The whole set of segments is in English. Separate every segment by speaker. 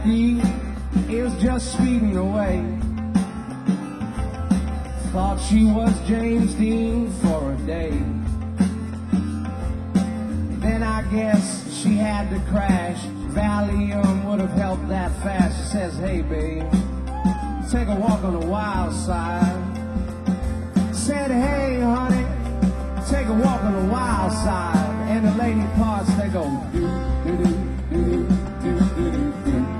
Speaker 1: Jackie is just speeding away. Thought she was James Dean for a day. Then I guess she had to crash. Valium would have helped that fast. She says, hey babe, take a walk on the wild side. Said, hey honey, take a walk on the wild side. And the lady parts, they go do do do do do do do do.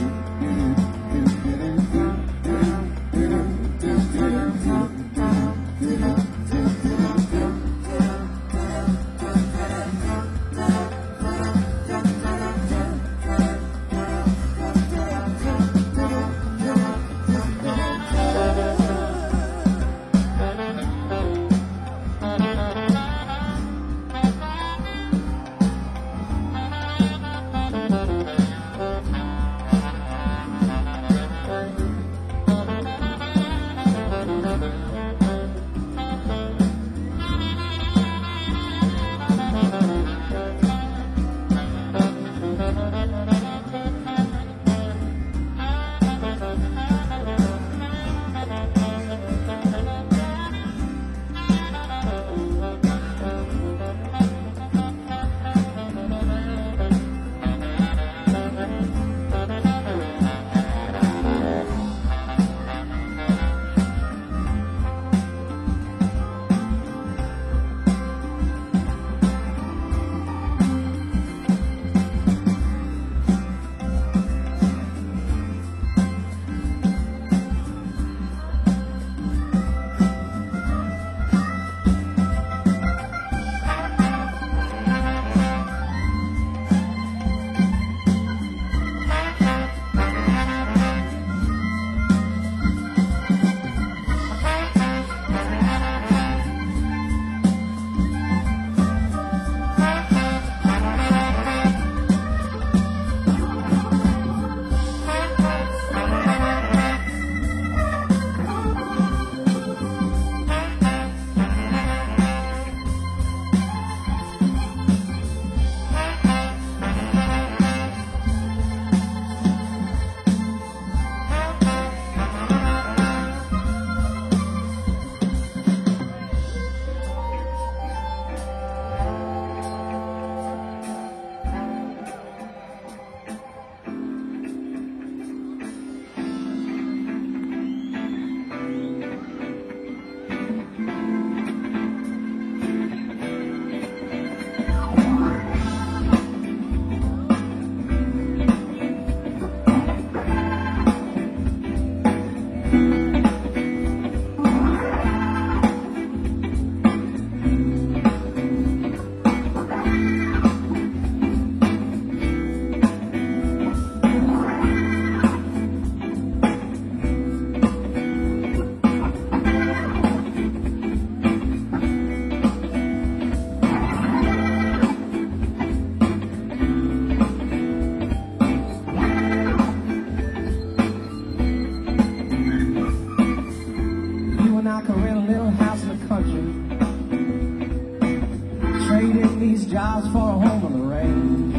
Speaker 1: Jobs for a home on the range.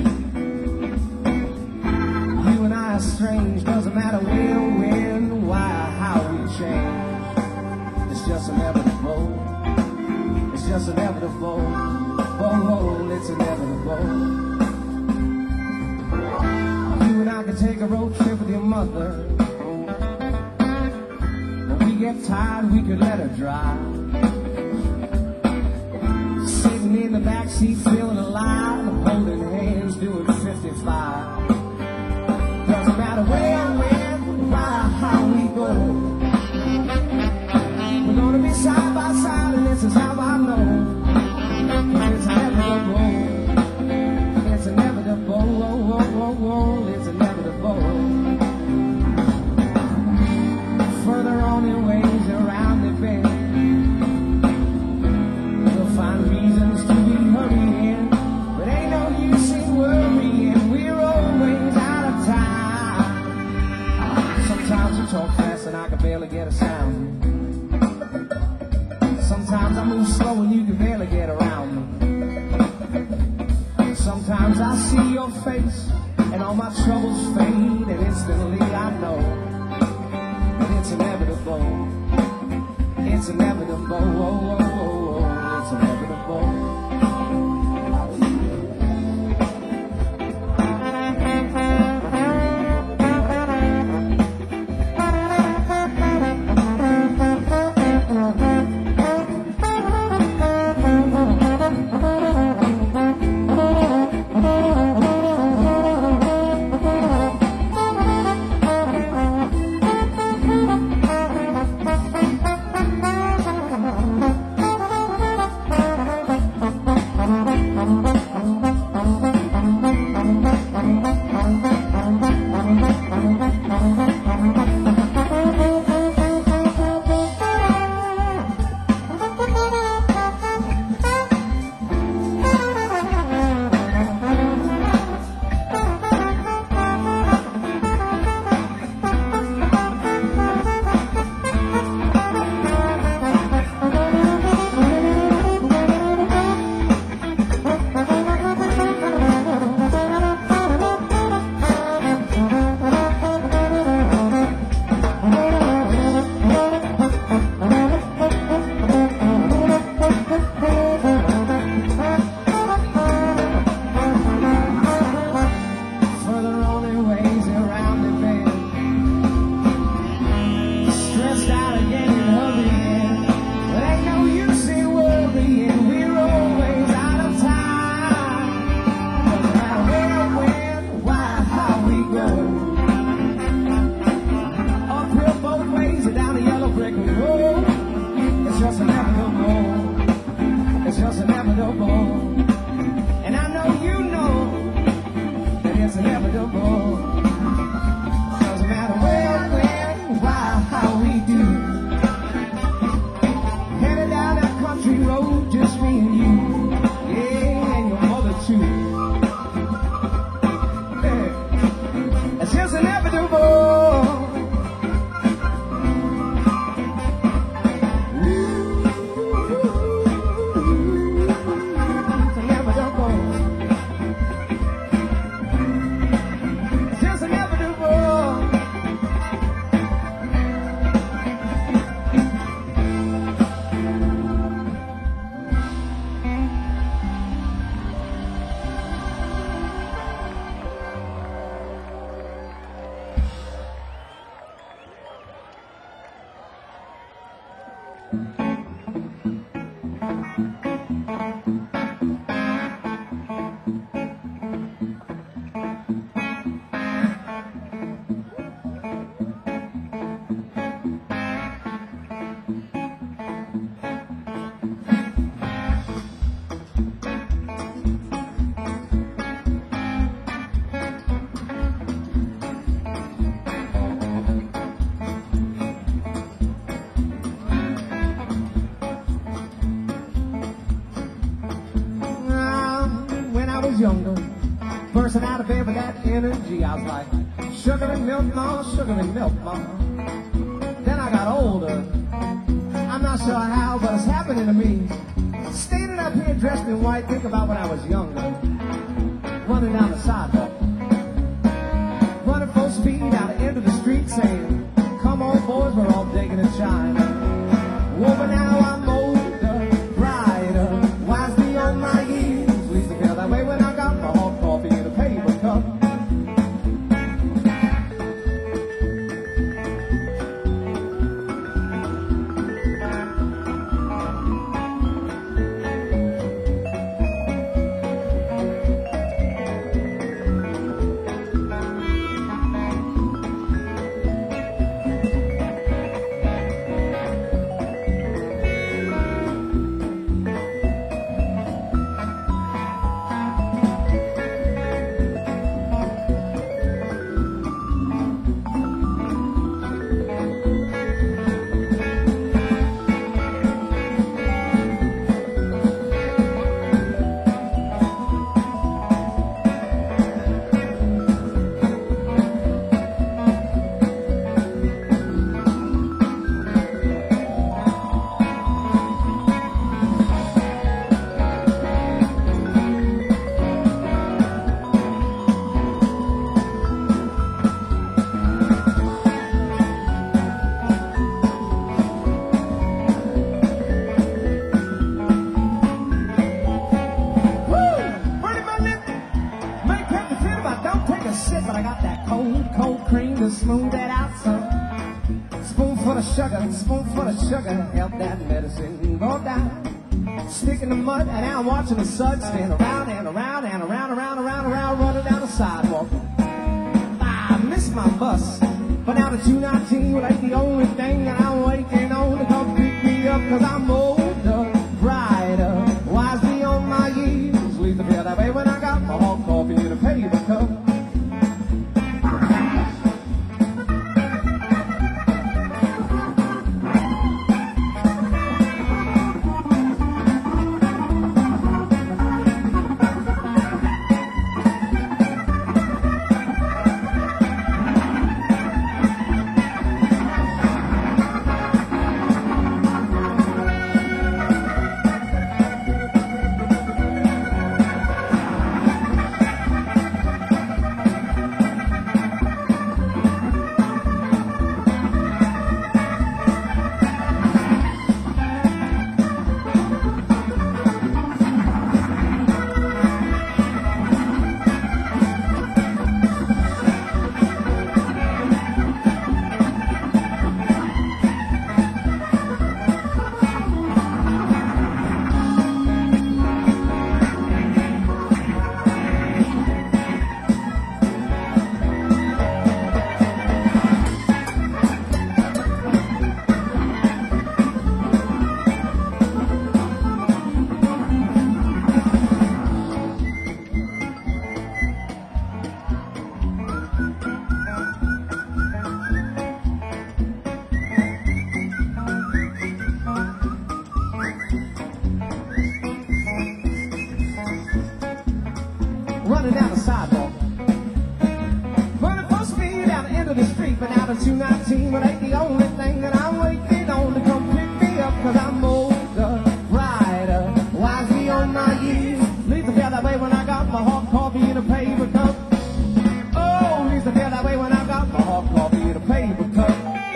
Speaker 1: You and I are strange. Doesn't matter where, when, why, how we change. It's just inevitable. It's just inevitable. Oh, it's inevitable. You and I can take a road trip with your mother. When we get tired, we could let her drive. In the backseat, feeling alive, holding hands, doing 55. Doesn't matter where, when, why, how we go. We're gonna be side by side, and this is how I know. It's inevitable. It's inevitable. Oh, oh, oh, oh, it's inevitable. Further on your ways around the bend. Find reasons to be hurrying, but ain't no use in worrying. We're always out of time. Sometimes you talk fast and I can barely get a sound. Sometimes I move slow and you can barely get around me. Sometimes I see your face and and all my troubles fade, and instantly I know that it's inevitable. It's inevitable. Oh, oh, oh, oh. It's inevitable. Younger, bursting out of bed with that energy. I was like, sugar and milk, mama, sugar and milk, mama. Then I got older. I'm not sure how, but it's happening to me. Standing up here dressed in white, think about when I was younger. Running down the sidewalk, running full speed out the end of the street, saying, come on, boys, we're all digging and shining. Well, but now I'm older, brighter, wise beyond my years. Used to feel that way when I got my hot coffee in a paper cup. cold cream to smooth that out some. Spoonful of sugar, help that medicine go down. Stick in the mud and now I'm watching the sun spin around and around and around, running down the sidewalk. I miss my bus, but now the 219 will ain't the only thing that I'm waiting on to come pick me up, cause I'm older, brighter, wisely on my years. Leave the bed that way when I got my hot coffee in a paper cup. Running down the sidewalk, running full speed down the end of the street, but now the 219 will ain't the only thing that I'm waiting on to come pick me up, cause I'm older, brighter, wisely on my years. Leave the feel that way when I got my hot coffee in a paper cup. Oh, leave the feel that way when I got my hot coffee in a paper cup.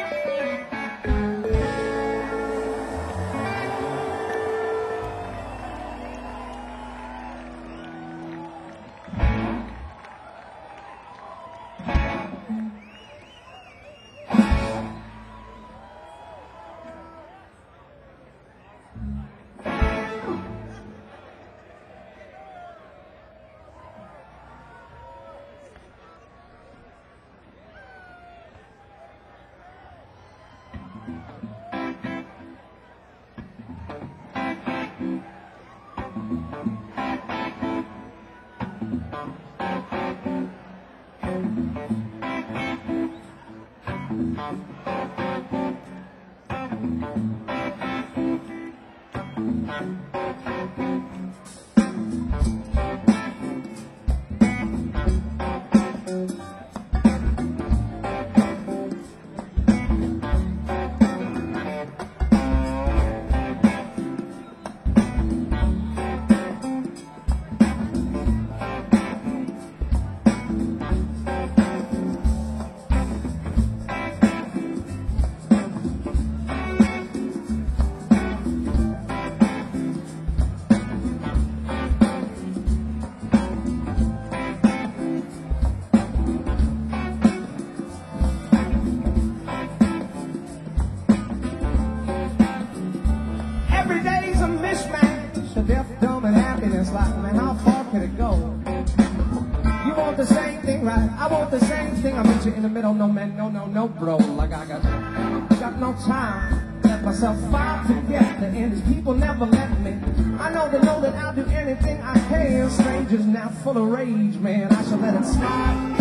Speaker 1: Like, man, how far can it go? You want the same thing, right? I want the same thing. I meet you in the middle, no man, no, bro. Like I got no time. Let myself fight to get the end. These people never let me. I know that I'll do anything I can. Strangers now full of rage, man. I should let it slide.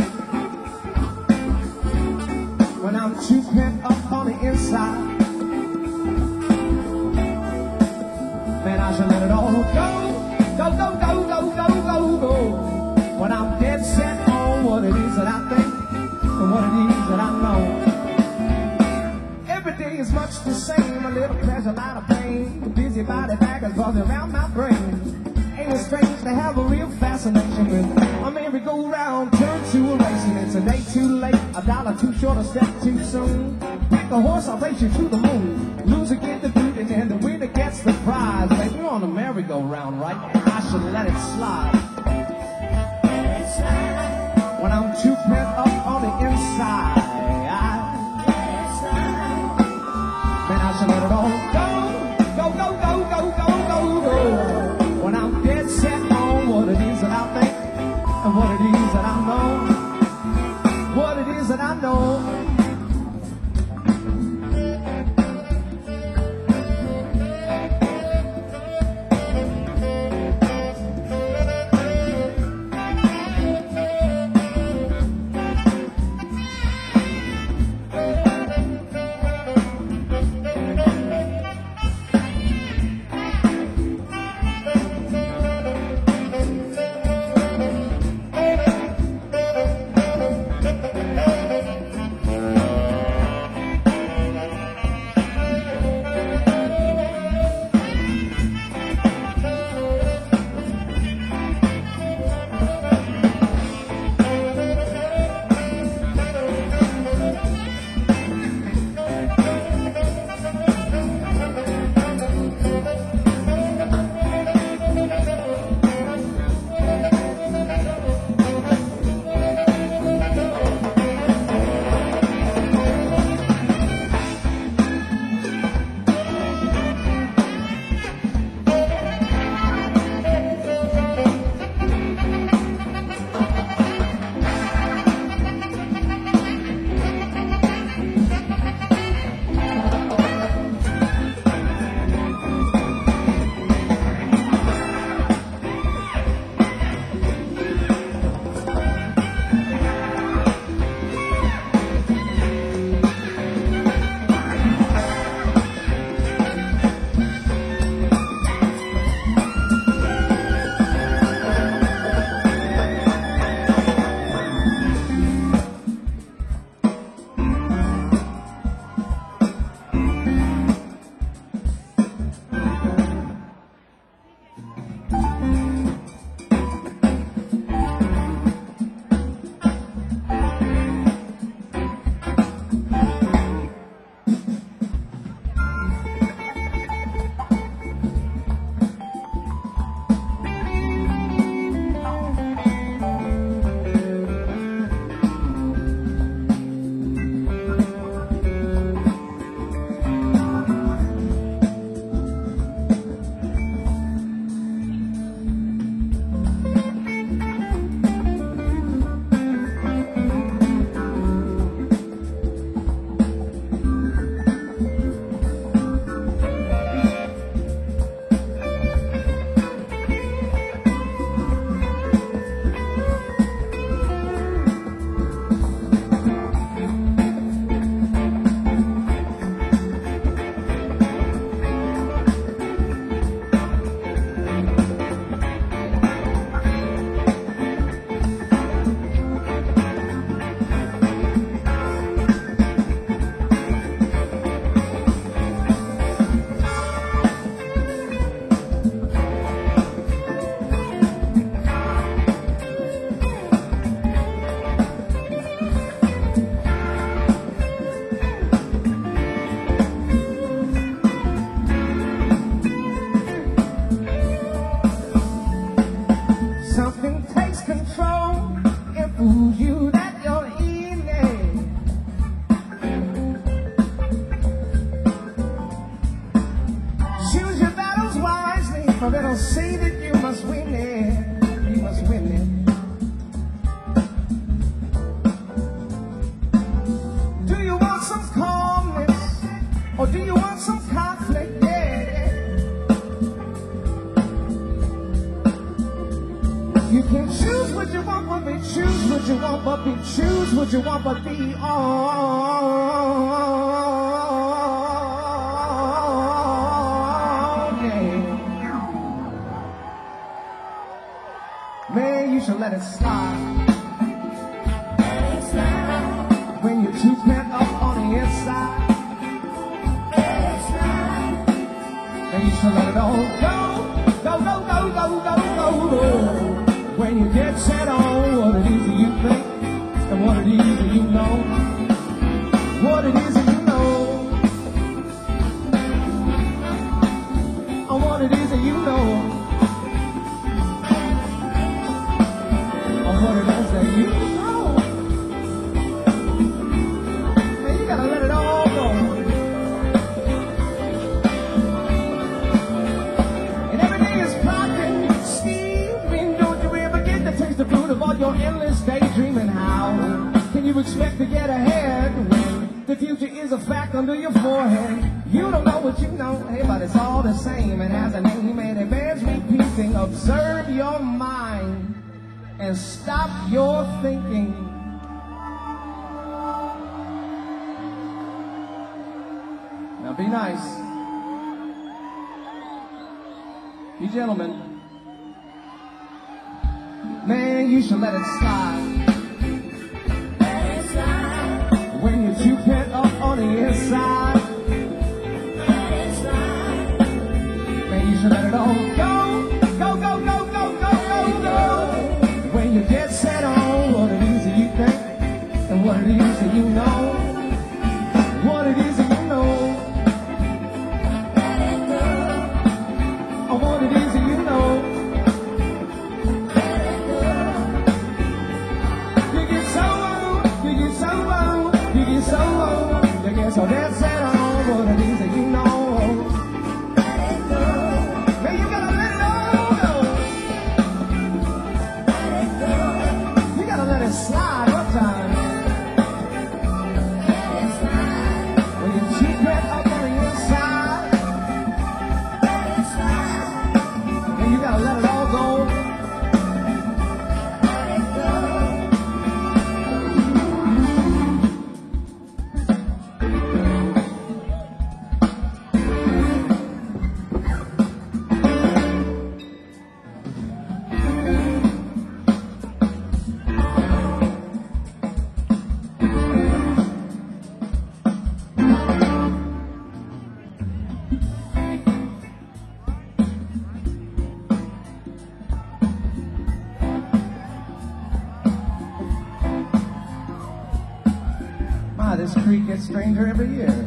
Speaker 1: When I'm too pent up on the inside, man, I should let it all go. Go, go, go, go, go, go, go. When I'm dead set on what it is that I think and what it is that I know. Every day is much the same, a little pleasure, a lot of pain. Busy body baggers buzzing around my brain. Ain't it strange to have a real fascination with a merry-go-round turn to a racing. It's a day too late, a dollar too short, a step too soon. Pick a horse, I'll race you to the moon. Loser get the boot and then the winner gets the prize. Baby, we're on a merry-go-round, right? I should let it slide. When I'm too pent up on the You can choose what you want, but be choose what you want, but be choose what you want, but be all. Man, you should let it slide. When you're too pent up on the inside, then you should let it all go. Go, go, go, go, go, go, go. When you get set on what it is that you think, and what it is that you know, what it is that you know, and what it is that you know, and what it is that you know. Man, you gotta let it all go. And every day is popping, steaming. Don't you ever get to taste the fruit of all your endless daydreaming? How can you expect to get ahead when the future is a fact under your forehead? You don't know what you know, hey, but it's all the same. It has a name and it bears repeating. Observe your mind and stop your thinking. Now be nice. You gentlemen. Man, you should let it slide. When you're too pent up on the inside, man, you should let it all go. Go, go, go, go, go, go, go. When you get set on what it is that you think, and what it is that you know, what it is that you know, or what it is that you know. You get so old, you get so old, you get so old, you get so dead set on what it is that you know. Man, you gotta let it all go. You gotta let it slide one time. When you keep it up on the inside, and you gotta let it all go. My, this creek gets stranger every year.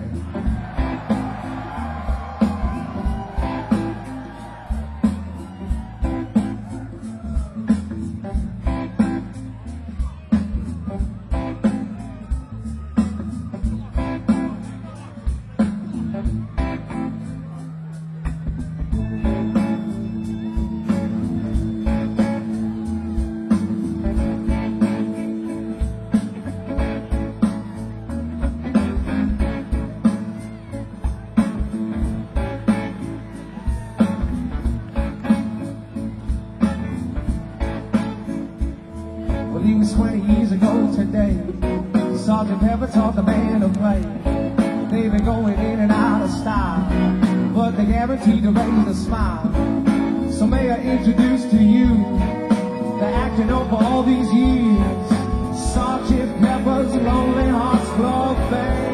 Speaker 1: Well, he was 20 years ago today. Sergeant Pepper taught the band to play. They've been going in and out of style, but they guaranteed to raise a smile. So may I introduce to you the acting over all these years, Sergeant Pepper's Lonely Hearts Club Band.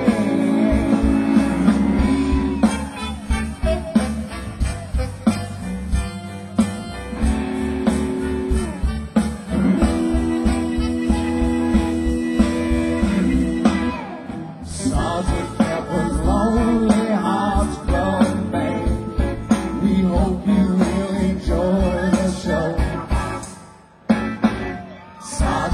Speaker 1: Sergeant Pepper's Lonely Hearts Club Band. We hope you will enjoy the show. Sergeant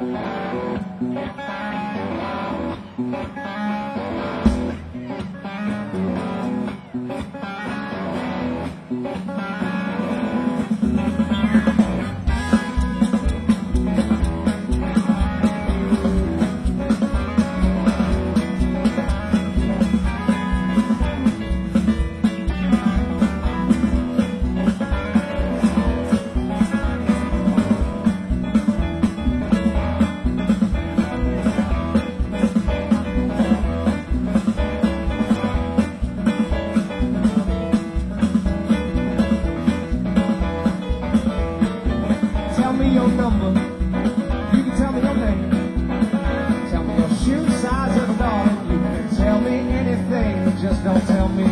Speaker 1: Tell me your number. You can tell me your name. Tell me your shoe size of darling. You can tell me anything, just don't tell me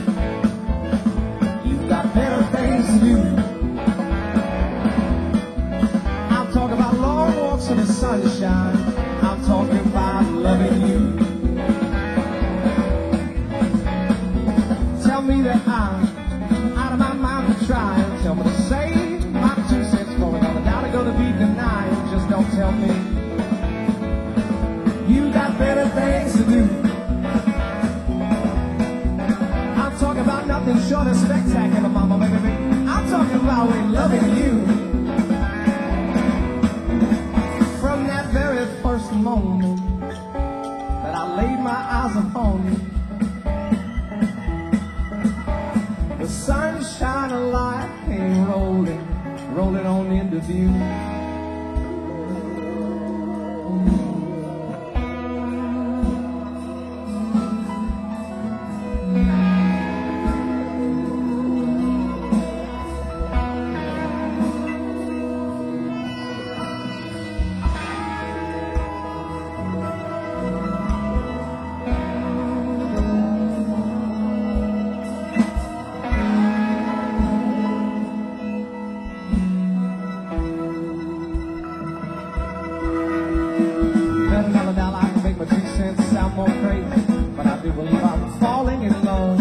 Speaker 1: you've got better things to do. I'm talking about long walks in the sunshine. I'm talking about loving you. Tell me that I'm out of my mind for trying. Tell me to save my 2 cents for another dollar go to be denied. Just don't tell me you got better things to do. I'm talking about nothing short of spectacular, mama, baby. I'm talking about we loving you. From that very first moment that I laid my eyes upon you, the sunshine of life came rolling on into view. $1 I can make my 2 cents sound more crazy, but I do believe I'm falling in love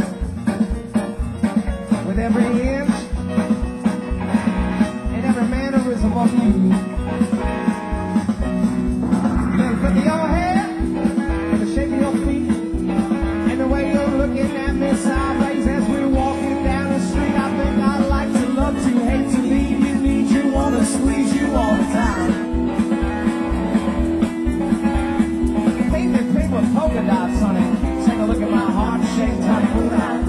Speaker 1: with every inch and every mannerism of you. Then look at your head, and the shape of your feet, and the way you're looking at me sideways as we're walking down the street. I think I'd like to love to, hate to leave you, need you, wanna squeeze you all the time. With polka dots, honey. Take a look at my heart-shaped honeymoon eyes.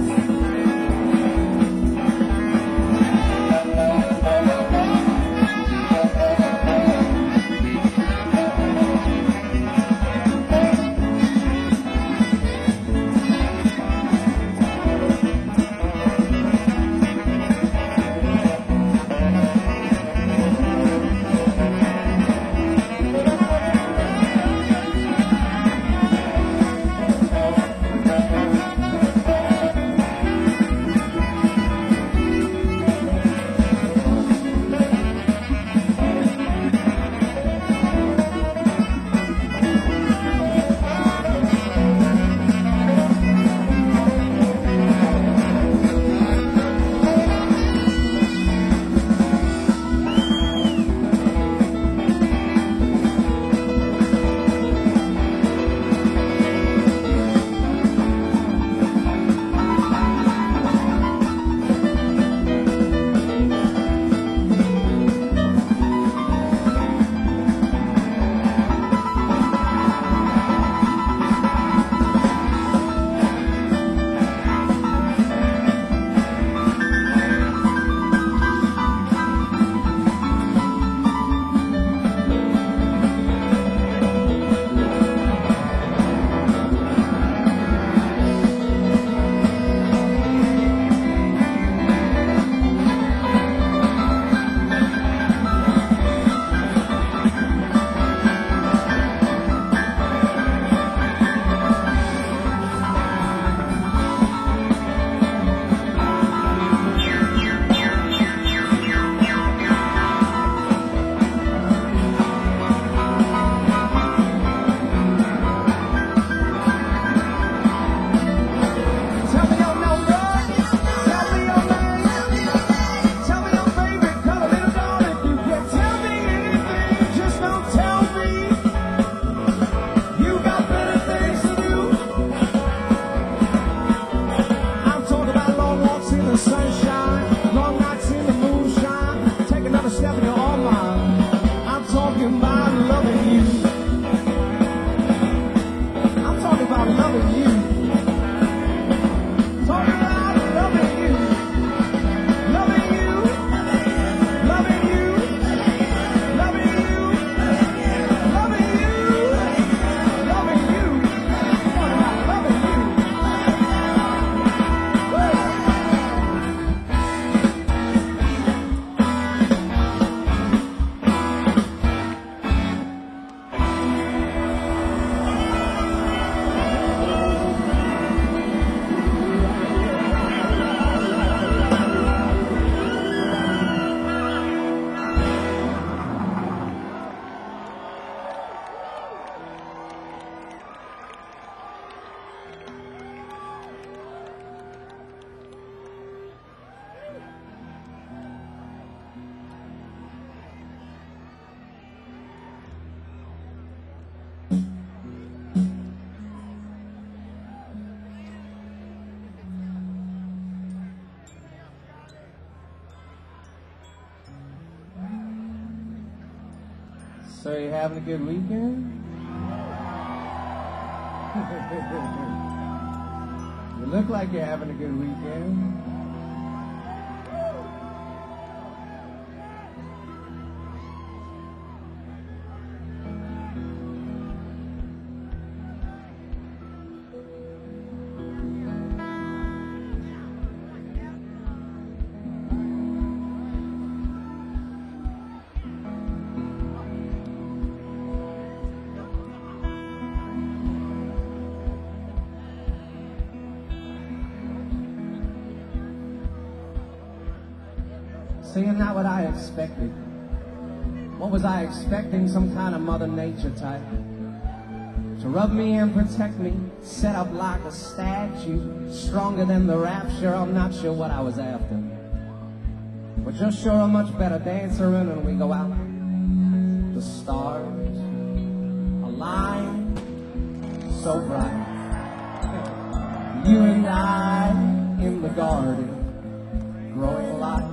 Speaker 1: sunshine, long nights in the moonshine. Take another step and you're all mine. I'm talking about loving you. I'm talking about loving you. Talking about loving you. Loving you. Loving you. Loving you. Loving you. Loving you. Talking about loving you. So you having a good weekend? You look like you're having a good weekend. So you're not what I expected. What was I expecting? Some kind of Mother Nature type to rub me and protect me, set up like a statue, stronger than the rapture. I'm not sure what I was after, but you're sure a much better dancer. And when we go out, the stars align so bright. You and I in the garden, growing light.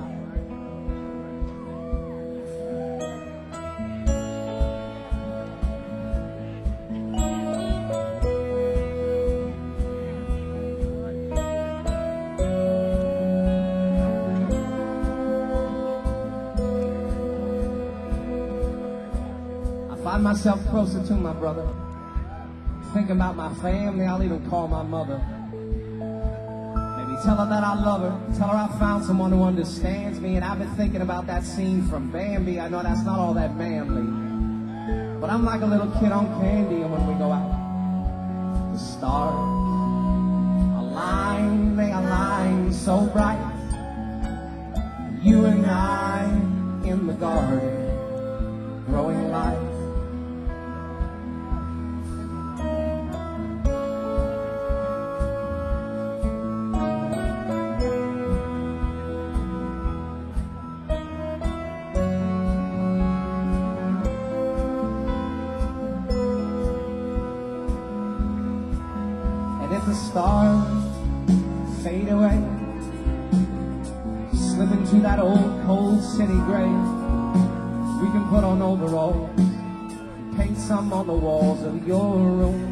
Speaker 1: Find myself closer to my brother. Think about my family, I'll even call my mother. Maybe tell her that I love her. Tell her I found someone who understands me. And I've been thinking about that scene from Bambi. I know that's not all that manly, but I'm like a little kid on candy. And when we go out, the stars align, they align so bright. You and I in the garden, growing light. And if the stars fade away, slip into that old cold city grave, we can put on overalls, paint some on the walls of your room.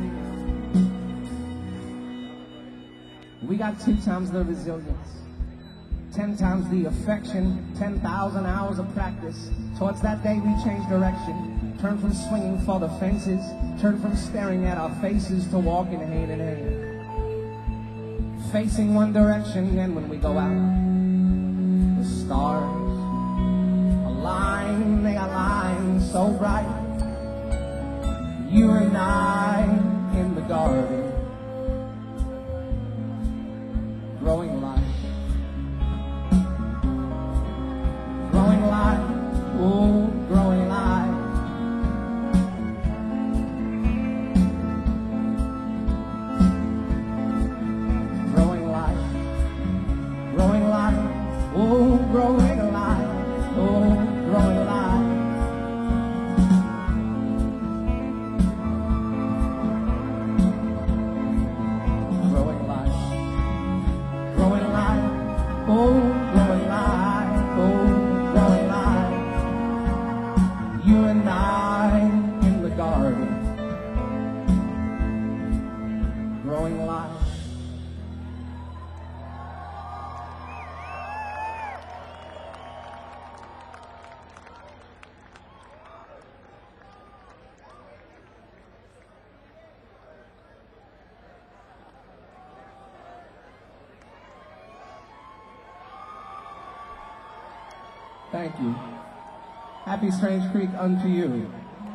Speaker 1: We got 2 times the resilience, 10 times the affection, 10,000 hours of practice. Towards that day we change direction, turn from swinging for the fences, turn from staring at our faces to walking hand in hand, facing one direction. And when we go out, the stars align, they align so bright. You and I in the garden, growing light. Growing light, oh, growing light. Growing light, oh, growing light, oh, growing light. Growing light, oh. Thank you. Happy Strange Creek unto you.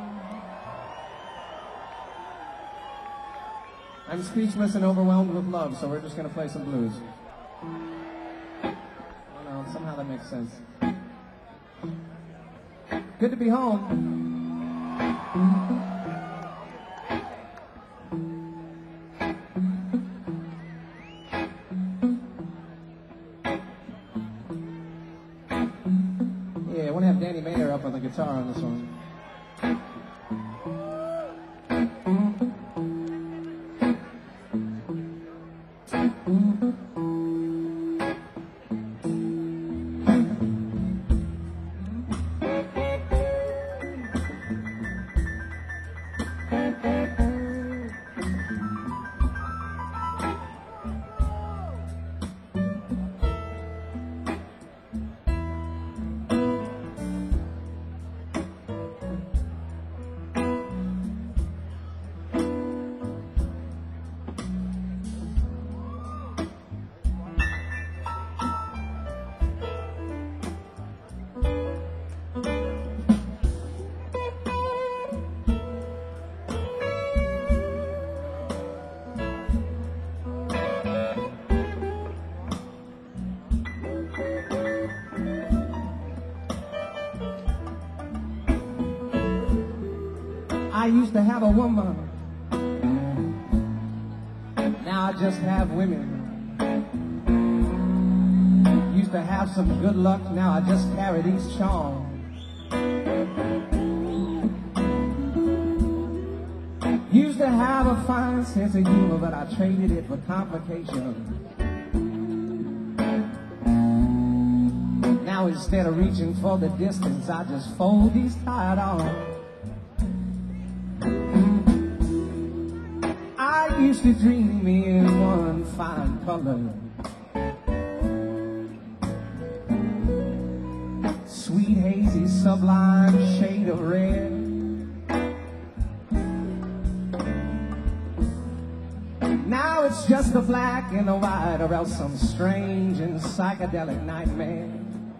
Speaker 1: I'm speechless and overwhelmed with love, so we're just going to play some blues. Oh no, somehow that makes sense. Good to be home. Yeah, I want to have Danny Mayer up on the guitar on this one. I used to have a woman, now I just have women. Used to have some good luck, now I just carry these charms. Used to have a fine sense of humor, but I traded it for complications. Now instead of reaching for the distance, I just fold these tight arms. I used to dream me in one fine color, sweet, hazy, sublime shade of red. Now it's just the black and the white, or else some strange and psychedelic nightmare.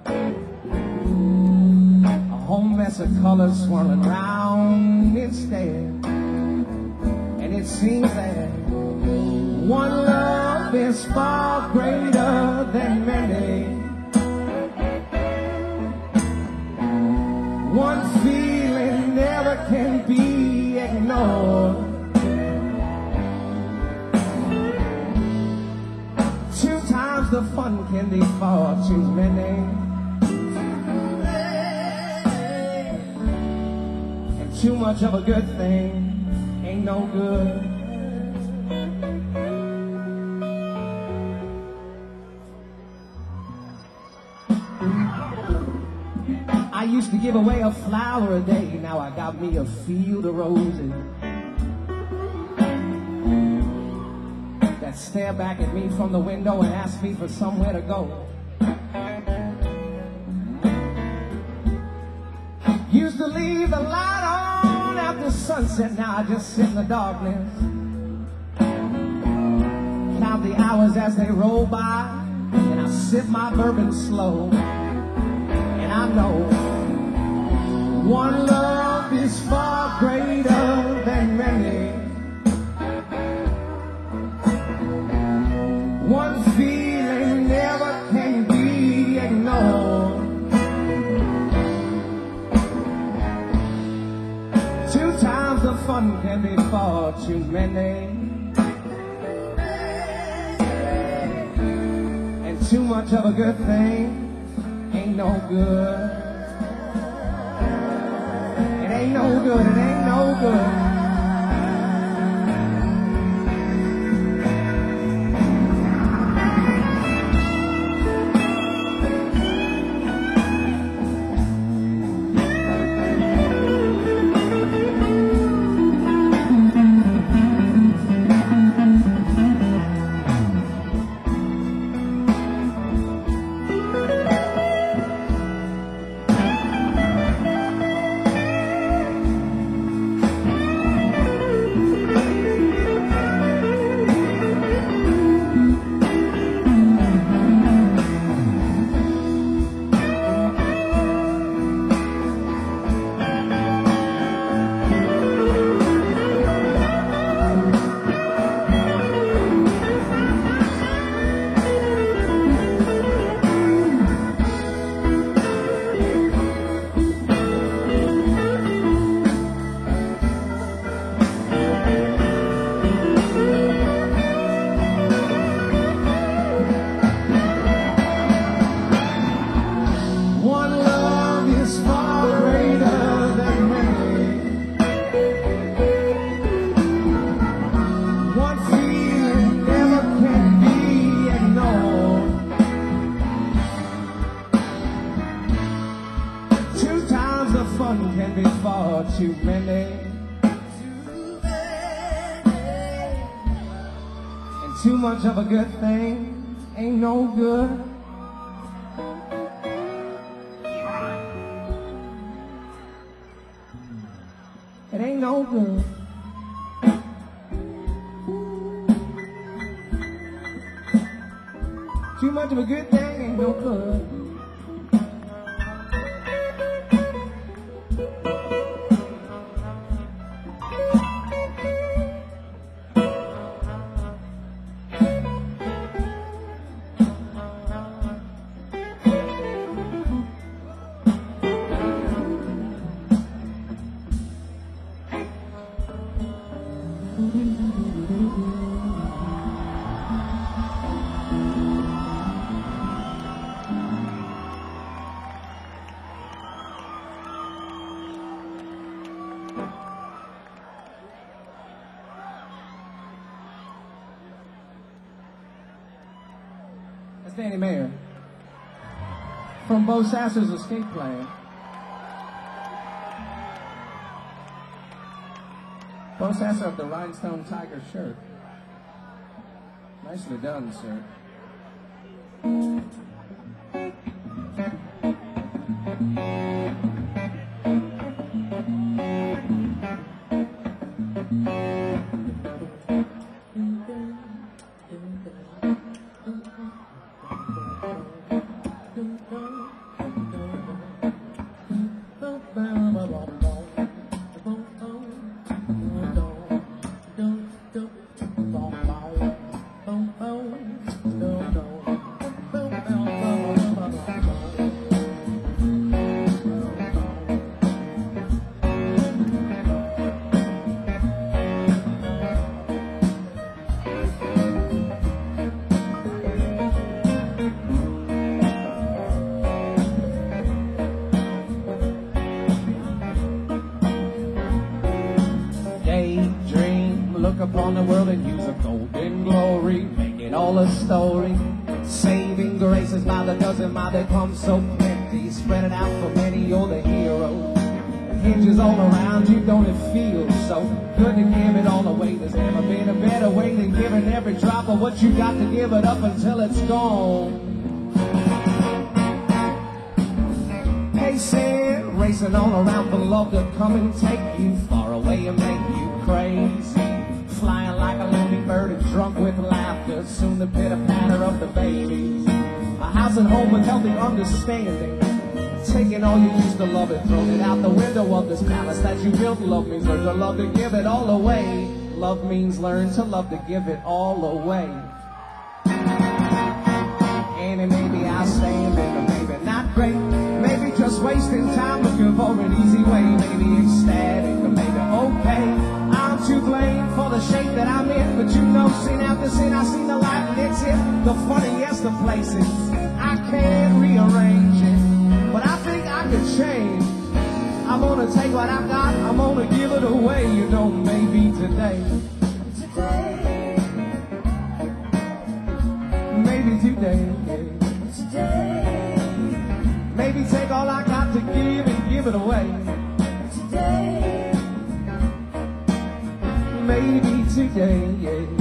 Speaker 1: A whole mess of colors swirling round instead. And it seems that one love is far greater than many. One feeling never can be ignored. Two times the fun can be far too many. And too much of a good thing ain't no good. I used to give away a flower a day, now I got me a field of roses that stare back at me from the window and ask me for somewhere to go. Used to leave the light on after sunset, now I just sit in the darkness, count the hours as they roll by, and I sip my bourbon slow. And I know one love is far greater than many. One feeling never can be ignored. Two times the fun can be far too many. And too much of a good thing ain't no good. It ain't no good, it ain't no good. be far too many. And too much of a good thing ain't no good. It ain't no good. Too much of a good thing ain't no good. That's Danny Mayer from Bo Sasser's Escape Plan. Bo Sasser of the Rhinestone Tiger shirt. Nicely done, sir. Daydream, look upon the world and use a golden glory, make it all a story. Saving graces by the dozen, my they come so plenty, spread it out for many, you're the hero. Hinges all around you, don't it feel so good to give it all away? There's never been a better way than giving every drop of what you got to give it up until it's gone. Pacing, racing all around for love to come and take you far away and make you crazy. Flying like a lonely bird and drunk with laughter, soon the pitter-patter of the babies. A house and home with healthy understanding, taking all you used to love and throwing it out the window of this palace that you built. Love means learn to love to give it all away. Love means learn to love to give it all away. And it may be outstanding, or maybe not great, maybe just wasting time looking for an easy way, maybe ecstatic, or maybe okay. I'm to blame for the shape that I'm in, but you know, sin after sin, I see the light and it's in the funniest of places. I can't rearrange it, but I think I could change. I'm gonna take what I've got, I'm gonna give it away, you know, maybe today. Maybe today. Maybe take all I got to give and give it away. Maybe today,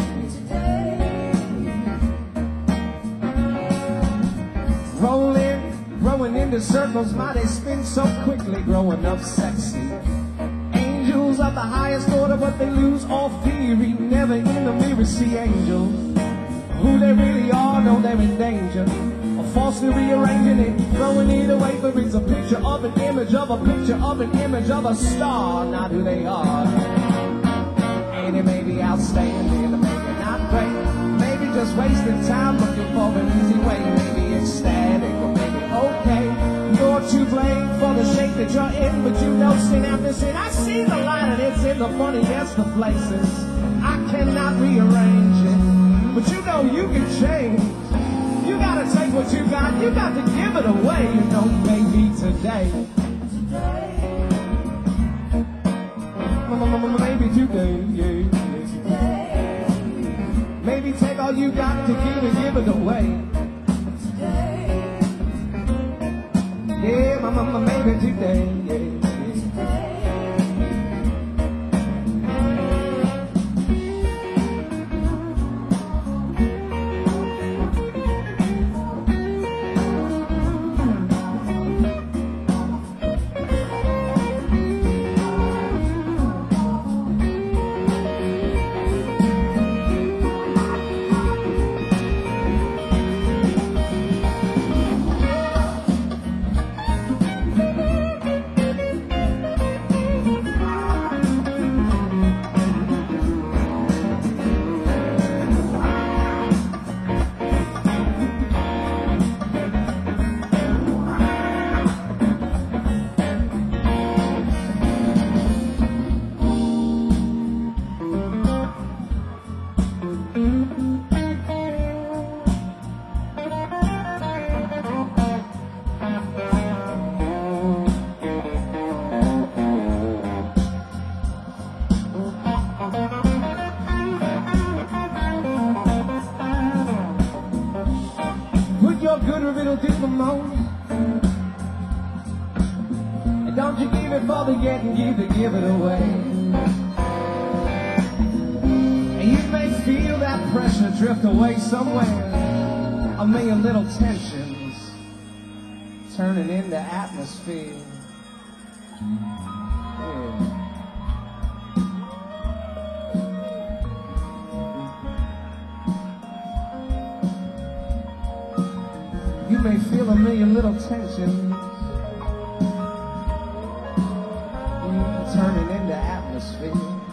Speaker 1: Rolling, growing into circles, my they spin so quickly, growing up sexy. Angels of the highest order, but they lose all theory, never in the mirror see angels. Who they really are, know they're in danger of falsely rearranging it, throwing it away, for it's a picture of an image of a picture of an image of a star, not who they are. And it may be outstanding, or maybe not great, maybe just wasting time looking for an easy way, maybe ecstatic, or maybe okay. You're to blame for the shape that you're in, but you know, sin after sin, I see the light and it's in the funniest of places. I cannot rearrange it, but you know you can change. You gotta take what you got to give it away, you know, maybe today. Maybe today, maybe take all you got to give and give it away. Yeah, maybe today, do the most. And don't you give it for the getting, give it away. And you may feel that pressure drift away somewhere. A million little tensions turning into atmosphere. Yeah. You may feel a million little tensions turning into atmosphere.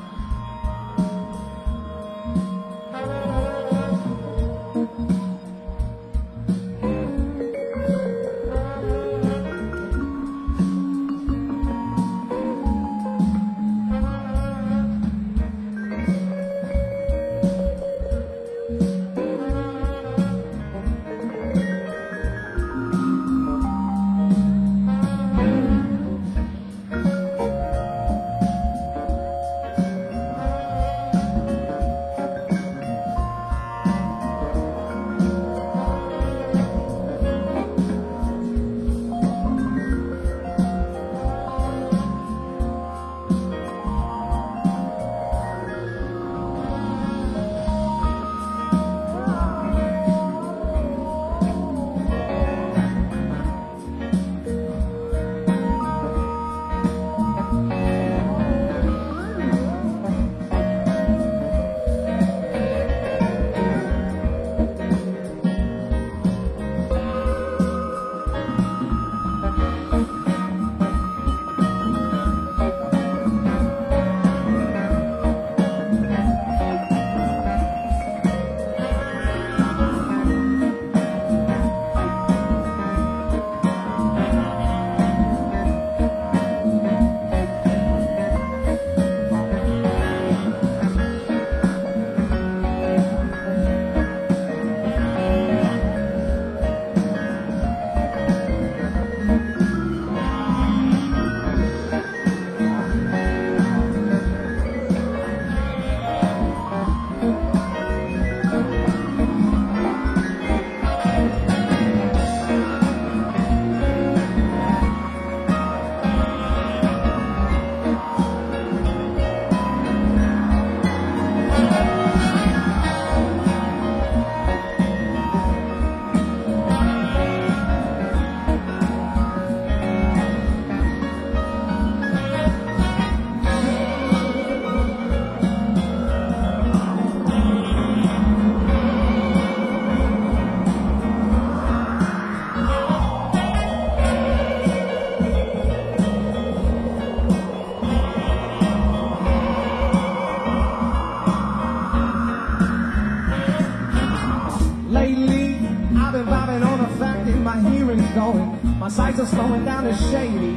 Speaker 1: My sights are slowing down, it's shady.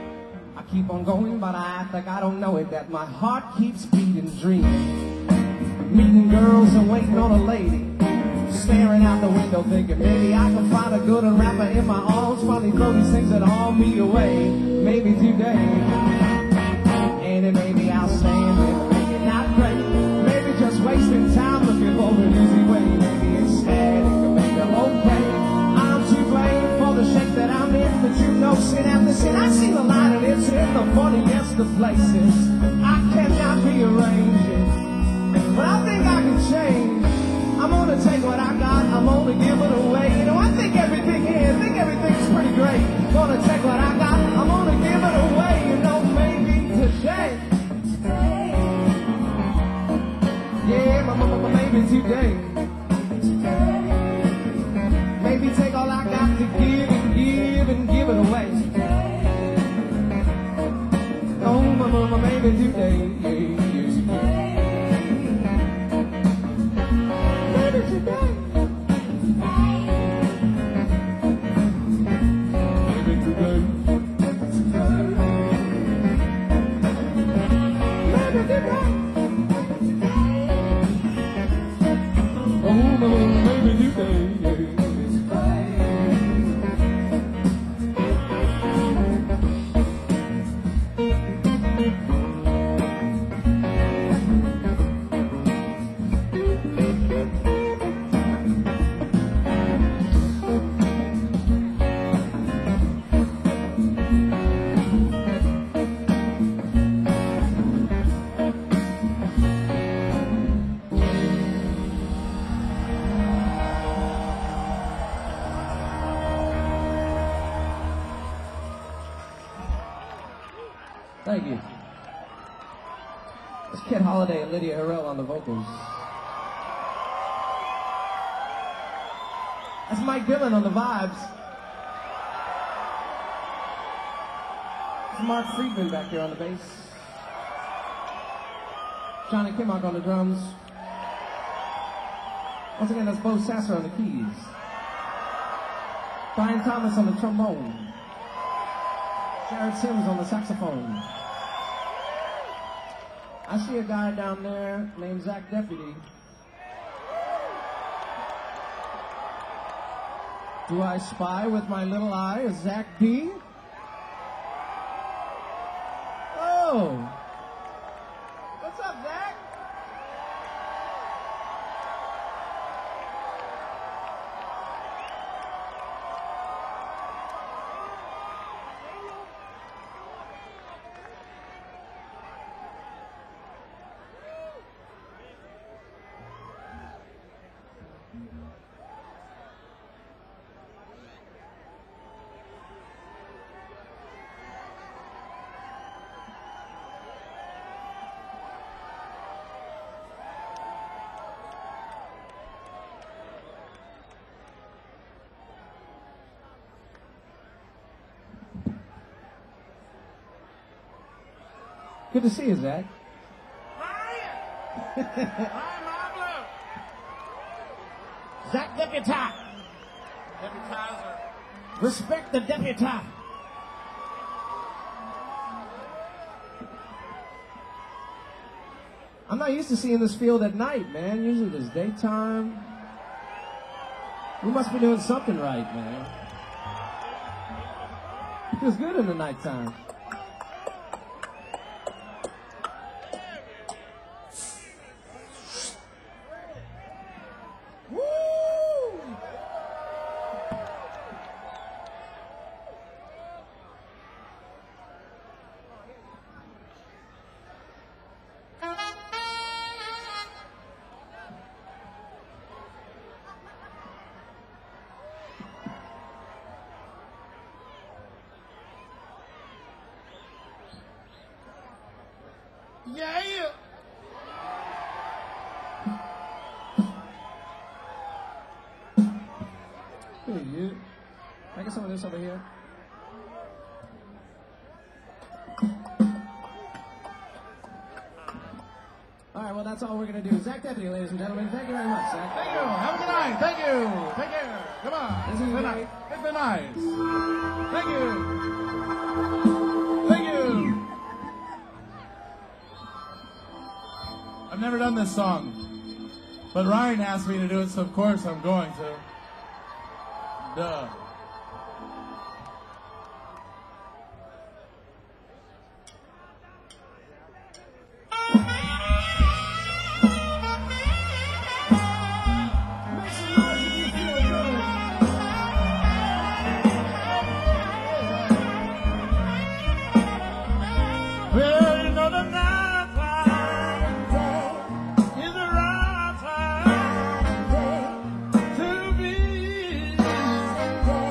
Speaker 1: I keep on going, but I act like I don't know it. That my heart keeps beating, dreaming, meeting girls and waiting on a lady. Staring out the window, thinking maybe I can find a good rapper in my arms. Finally throw these things that haul me away. Maybe today, and then maybe I'll stand and make it not great. Maybe just wasting time looking for an easy way. Maybe instead it can make them okay. The shape that I'm in, but you know, sin after sin, I seen a lot of it's in the funniest of places. I cannot rearrange it, but I think I can change. I'm gonna take what I got, I'm gonna give it away. You know, I think everything here, I think everything's pretty great. Gonna take what I got, I'm gonna give it away. You know, maybe today, yeah, maybe today. Maybe take all I got to give and give it away. Oh, mama, maybe today. Maybe today. Thank you. It's Kid Holiday and Lydia Harrell on the vocals. That's Mike Dillon on the vibes. It's Mark Friedman back there on the bass. Johnny Kimmock on the drums. Once again, that's Bo Sasser on the keys. Brian Thomas on the trombone. Jared Sims on the saxophone. I see a guy down there named Zach Deputy. Do I spy with my little eye a Zach D? Oh! What's up, Zach? Good to see you, Zach.
Speaker 2: Ryan! Ryan Mobler!
Speaker 1: Zach Deputy.
Speaker 2: Deputizer.
Speaker 1: Respect the deputy. I'm not used to seeing this field at night, man. Usually there's daytime. We must be doing something right, man. It feels good in the nighttime.
Speaker 2: Yeah!
Speaker 1: Hey, you. Can I get some of this over here? All right, well, that's all we're going to do. Zach Deputy, ladies and gentlemen. Thank you very much, Zach.
Speaker 2: Thank you. Have a good night. Thank you. Take care. Come on.
Speaker 1: This is
Speaker 2: Good
Speaker 1: great.
Speaker 2: night. It's been nice. Thank you. Thank you. I've never done this song, but Ryan asked me to do it, so of course I'm going to. Duh. Well, you know the night time is the right time to be.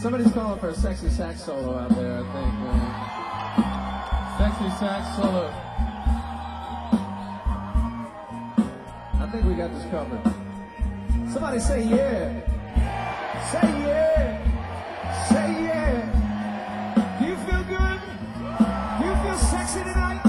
Speaker 1: Somebody's calling for a sexy sax solo out there, I think.
Speaker 2: Sexy sax solo.
Speaker 1: I think we got this covered. Somebody say yeah. Say yeah. Say yeah. Do you feel good? Do you feel sexy tonight?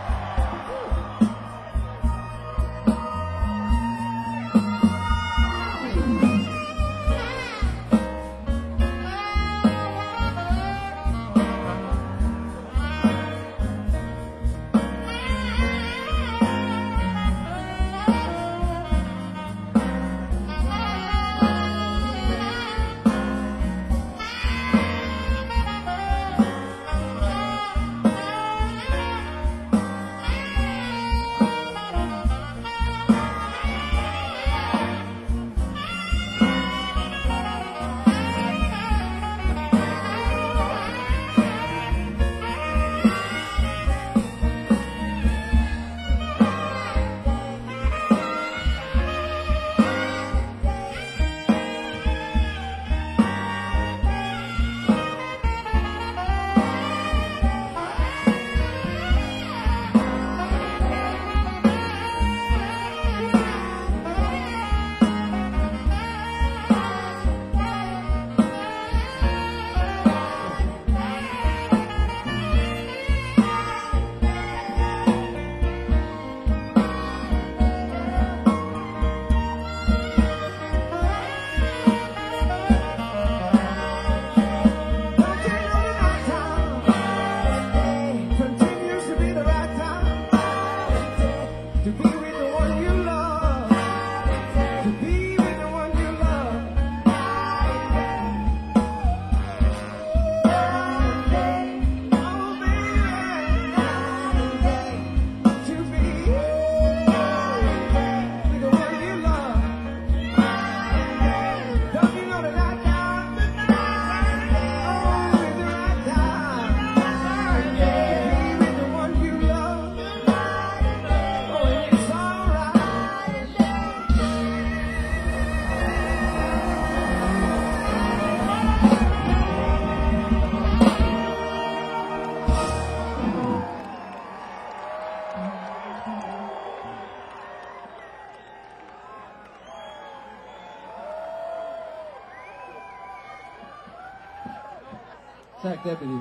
Speaker 3: Sack Deputy.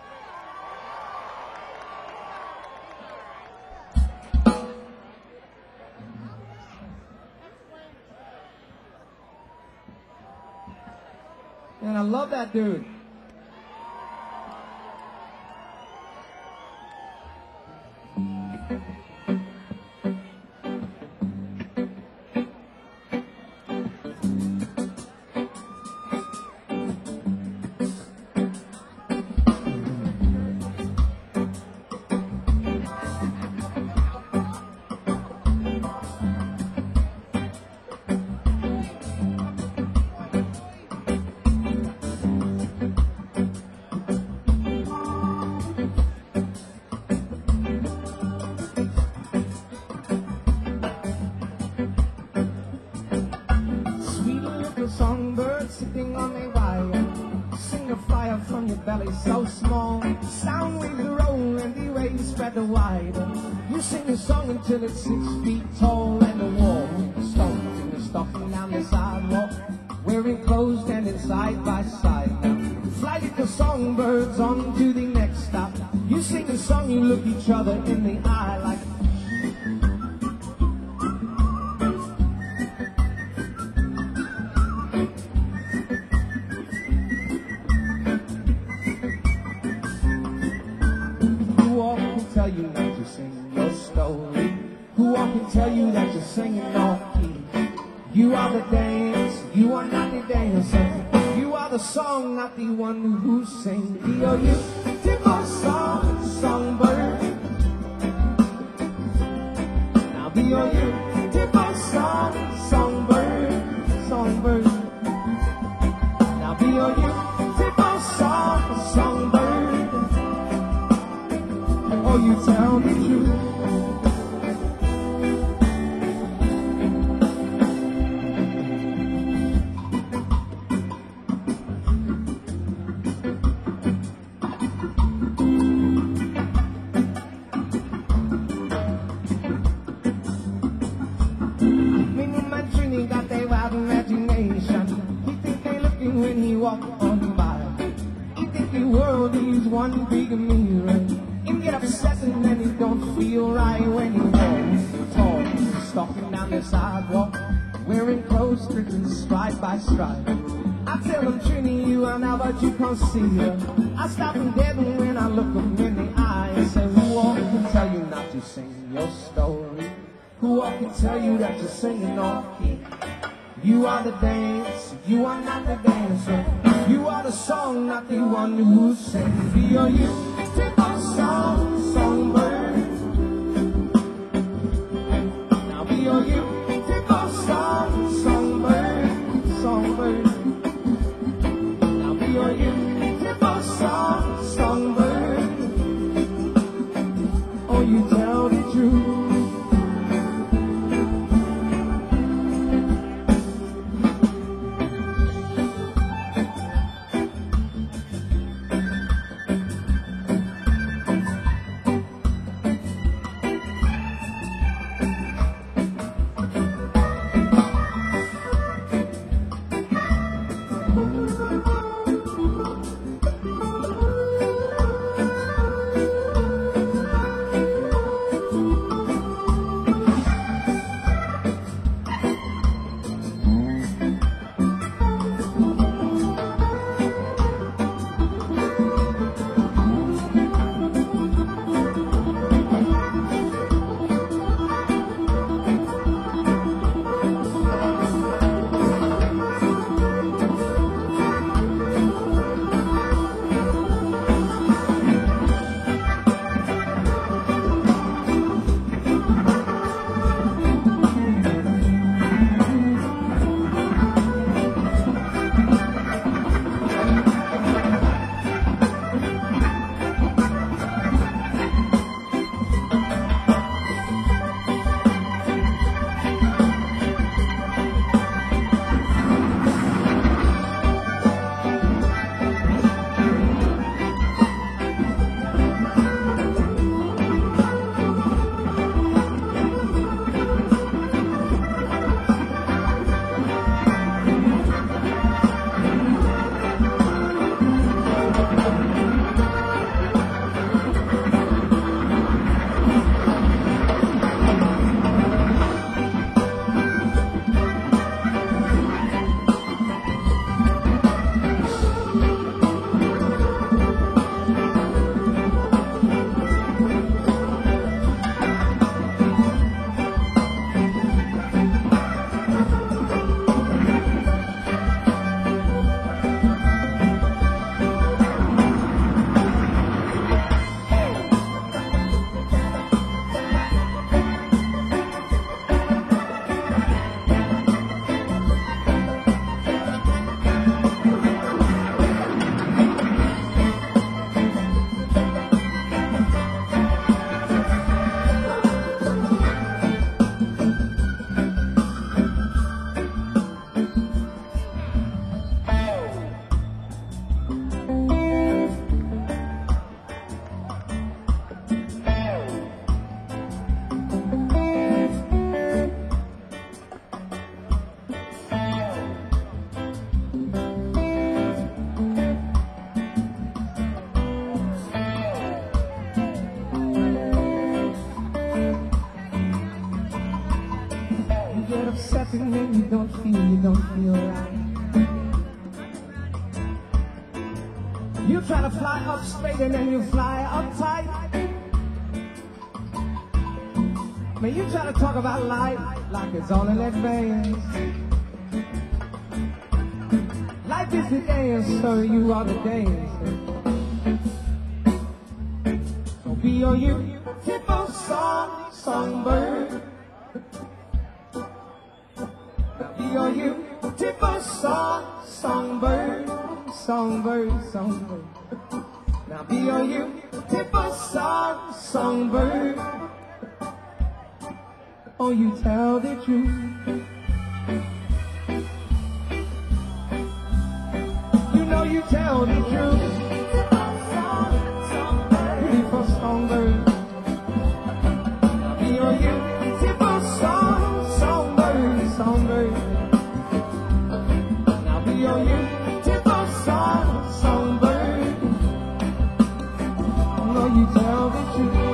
Speaker 3: And I love that dude.
Speaker 1: Songbird sitting on a wire, sing a fire from your belly so small. Sound waves roll and the waves spread wider. You sing a song until it's 6 feet tall, and the wall stones and you're stalking down the sidewalk, wearing clothes standing side by side. Now fly the songbirds on to the next stop. You sing a song, you look each other in the eye like tell you not to sing your story. Who all can tell you that you're singing off key? You are the dance, you are not the dancer. You are the song, not the one who sings. Beautiful song, songbird. Now be your beautiful song, songbird, songbird. Now be your beautiful song, songbird. Oh, you tell me true. one big mirror. You get upset and then you don't feel right when you walk tall, stalking down the sidewalk, wearing clothes stricken stripe by stripe. I tell them, Trini, you are now, but you can't see her. I stop them dead when I look them in the eye and say, who all can tell you not to sing your story? Who all can tell you that you're singing off key? You are the dance, you are not the dancer. You are the song, not the one who sings. Be a beautiful song, songbird. Now be a beautiful song, songbird, songbird. Now be a beautiful song, songbird. Oh, you tell the truth. Upsetting and you don't feel right. You try to fly up straight and then you fly up tight. Man, you try to talk about life like it's all in advance. Life is the dance, so you are the dancer. So be your beautiful songbird. Be your beautiful songbird, songbird, songbird. Now be your beautiful songbird. Oh, you tell the truth. You know you tell the truth. Beautiful songbird. Be your beautiful songbird, songbird. Now be your beautiful songbird. know you tell the truth.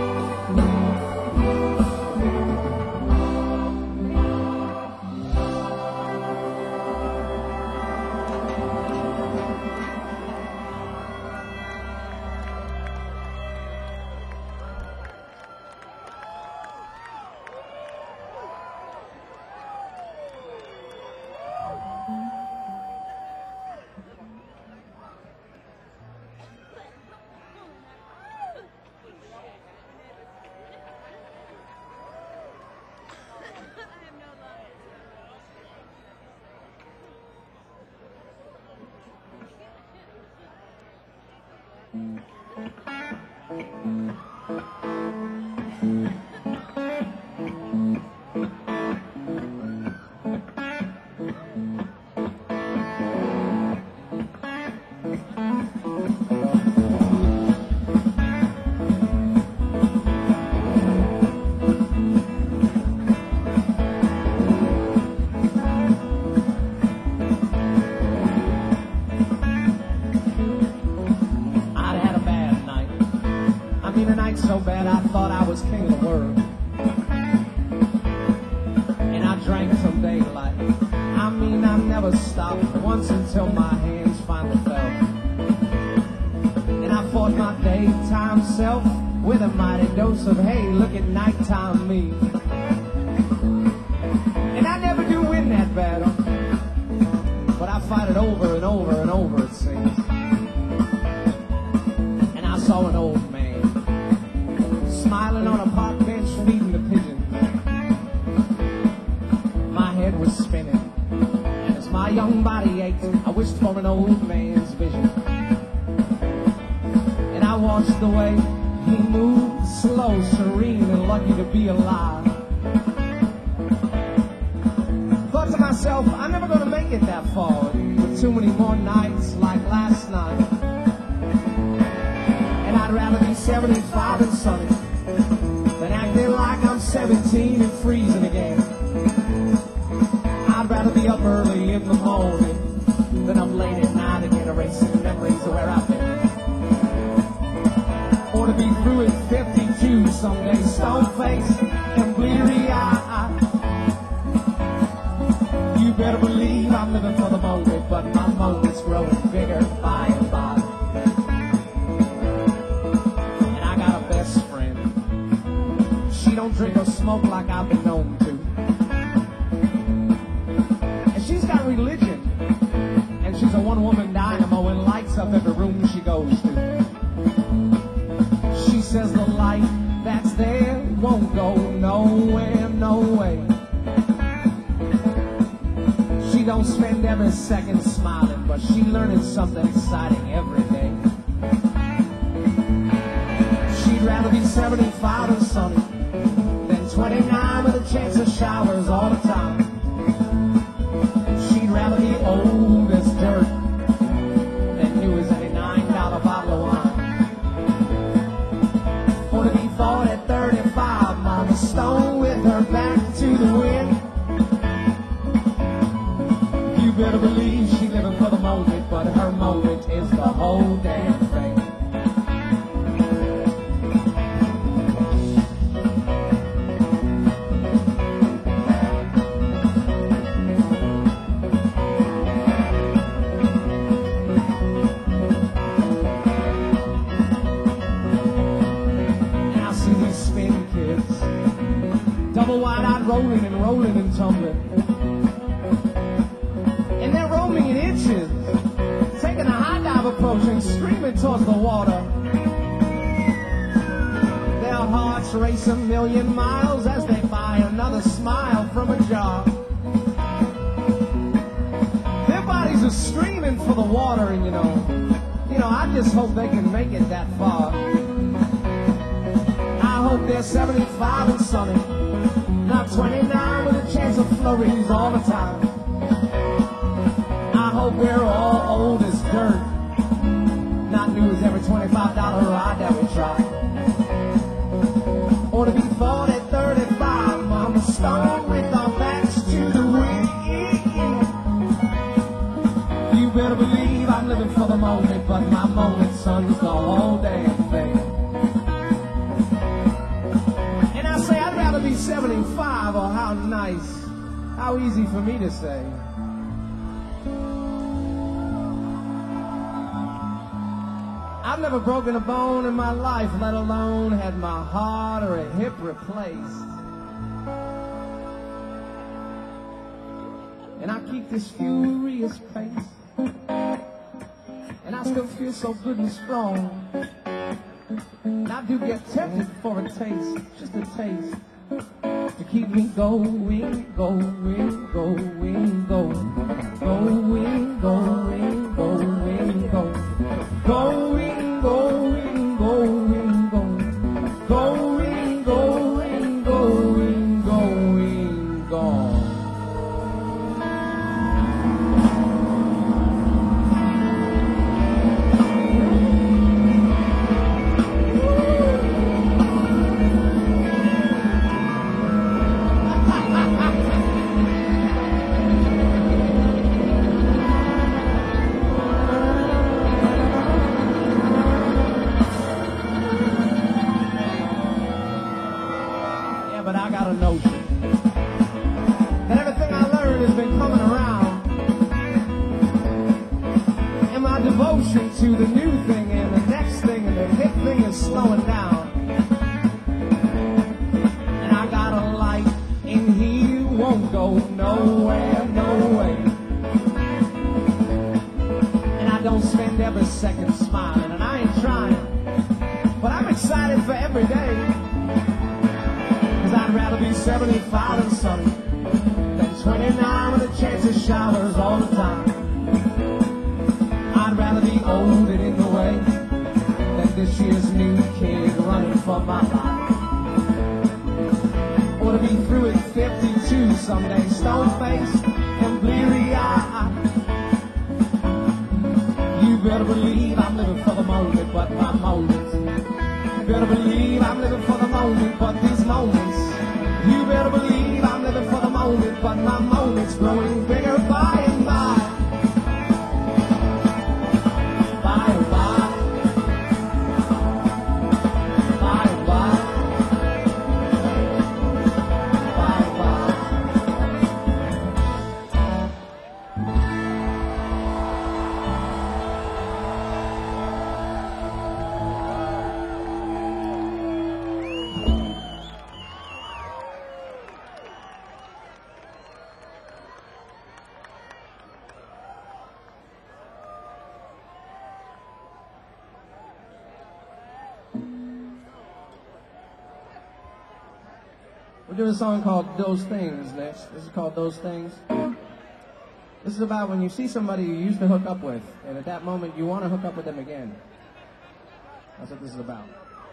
Speaker 1: So bad I thought I was king of the world, and I drank from daylight. I mean, I never stopped once until my hands finally fell, and I fought my daytime self with a mighty dose of hey, look at nighttime me. And I never do win that battle, but I fight it over and over and over, it seems. And I saw an old man smiling on a park bench feeding the pigeons. My head was spinning, and as my young body ached, I wished for an old man's vision. And I watched the way he moved, slow, serene, and lucky to be alive. Thought to myself, I'm never gonna make it that far with too many more nights like last night. And I'd rather be 75 and sunny than acting like I'm 17 and freezing again. I'd rather be up early in the morning than up late at night again, erasing memories of where I've been. Or to be through at 52 someday, stone-faced and bleary-eyed. You better believe I'm living for the moment, but my moment's growing bigger by and by. Don't drink or smoke like I've been known to. And she's got religion, and she's a one-woman dynamo and lights up every room she goes to. She says the light that's there won't go nowhere, no way. She don't spend every second smiling, but she learning something exciting every day. She'd rather be 75 and sunny 29 with a chance of showers all the time. She'd rather be old as dirt than new as any $9 bottle of wine. Or to be thought at 35, Mama Stone with her back to the wind. You better believe she's living for the moment, but her moment is the whole damn thing. Double wide-eyed rolling and rolling and tumbling. And they're roaming in inches, taking a high dive approach and screaming towards the water. Their hearts race a million miles as they buy another smile from a jar. Their bodies are screaming for the water, and you know, I just hope they can make it that far. I hope they're 75 and sunny, not 29 with a chance of flurries all the time. I hope we're all old as dirt, not new as every $25 ride that we try. Or to be thought at 35, Mama Stone with our backs to the wind. You better believe I'm living for the moment, but my moment, son, is the whole damn thing. nice. How easy for me to say. I've never broken a bone in my life, let alone had my heart or a hip replaced. And I keep this furious pace, and I still feel so good and strong. And I do get tempted for a taste, just a taste, to keep me going, going, going, going, going, going, going, going, going, going, going, going, going, going, going, going, going. But I got a notion that everything I learned has been coming around, and my devotion to the new thing and the next thing and the hip thing is slowing down. And I got a light in here, won't go nowhere, no way. And I don't spend every second smiling, and I ain't trying, but I'm excited for every day. I'd rather be 75 and sunny than 29 with a chance of showers all the time. I'd rather be old and in the way than this year's new kid running for my life. Or to be through at 52 someday, stone-faced and bleary-eyed. You better believe I'm living for the moment, but my moments. You better believe I'm living for the moment, but these moments. You better believe I'm living for the moment, but my moment's growing bigger by and by. By and by. By and by. By and by. We're doing a song called Those Things next. This is called Those Things. This is about when you see somebody you used to hook up with, and at that moment you want to hook up with them again. That's what this is about.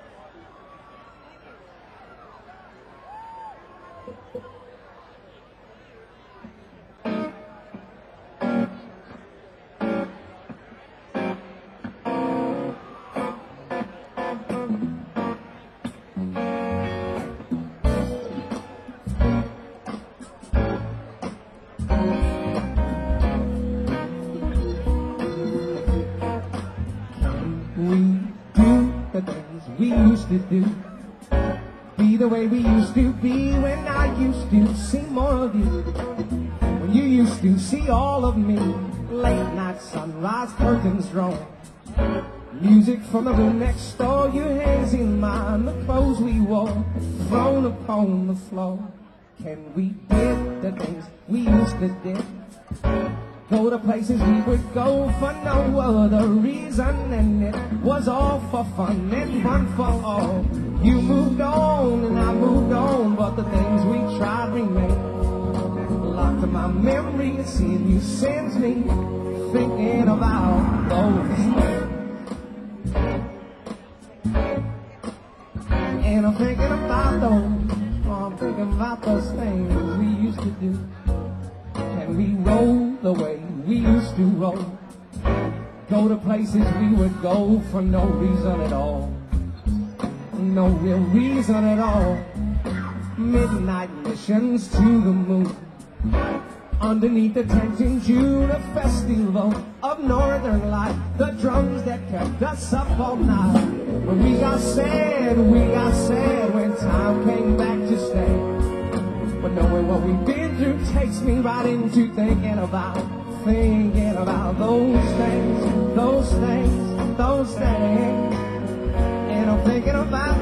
Speaker 1: The things we used to do, be the way we used to be when I used to see more of you, when you used to see all of me. Late night sunrise curtains drawn, music from the room next door, your hands in mine, the clothes we wore thrown upon the floor. Can we did the things we used to do? Go to places we would go for no other reason, and it was all for fun and fun for all. You moved on and I moved on, but the things we tried remain. Locked in my memory, seeing you sends me thinking about those things. And I'm thinking about those, I'm thinking about those things we used to do. And we roll the way we used to roll, go to places we would go for no reason at all, no real reason at all. Midnight missions to the moon, underneath the tent in June, a festival of northern light, the drums that kept us up all night. But we got sad when time came back to stay. But knowing what we've been through takes me right into thinking about those things, those things, those things. And I'm thinking about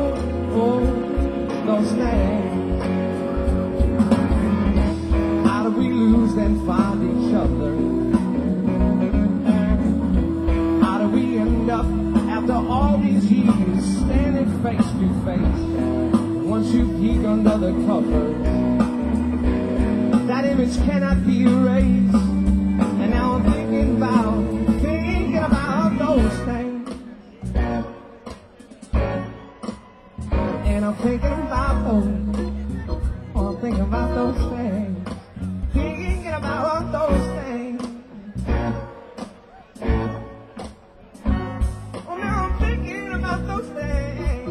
Speaker 1: those things. How do we lose then find each other? How do we end up after all these years standing face to face? Once you peek under the covers, that image cannot be erased. And now I'm thinking about those things. And I'm thinking about I'm thinking about those things. Thinking about those things. Oh, now I'm thinking about those things.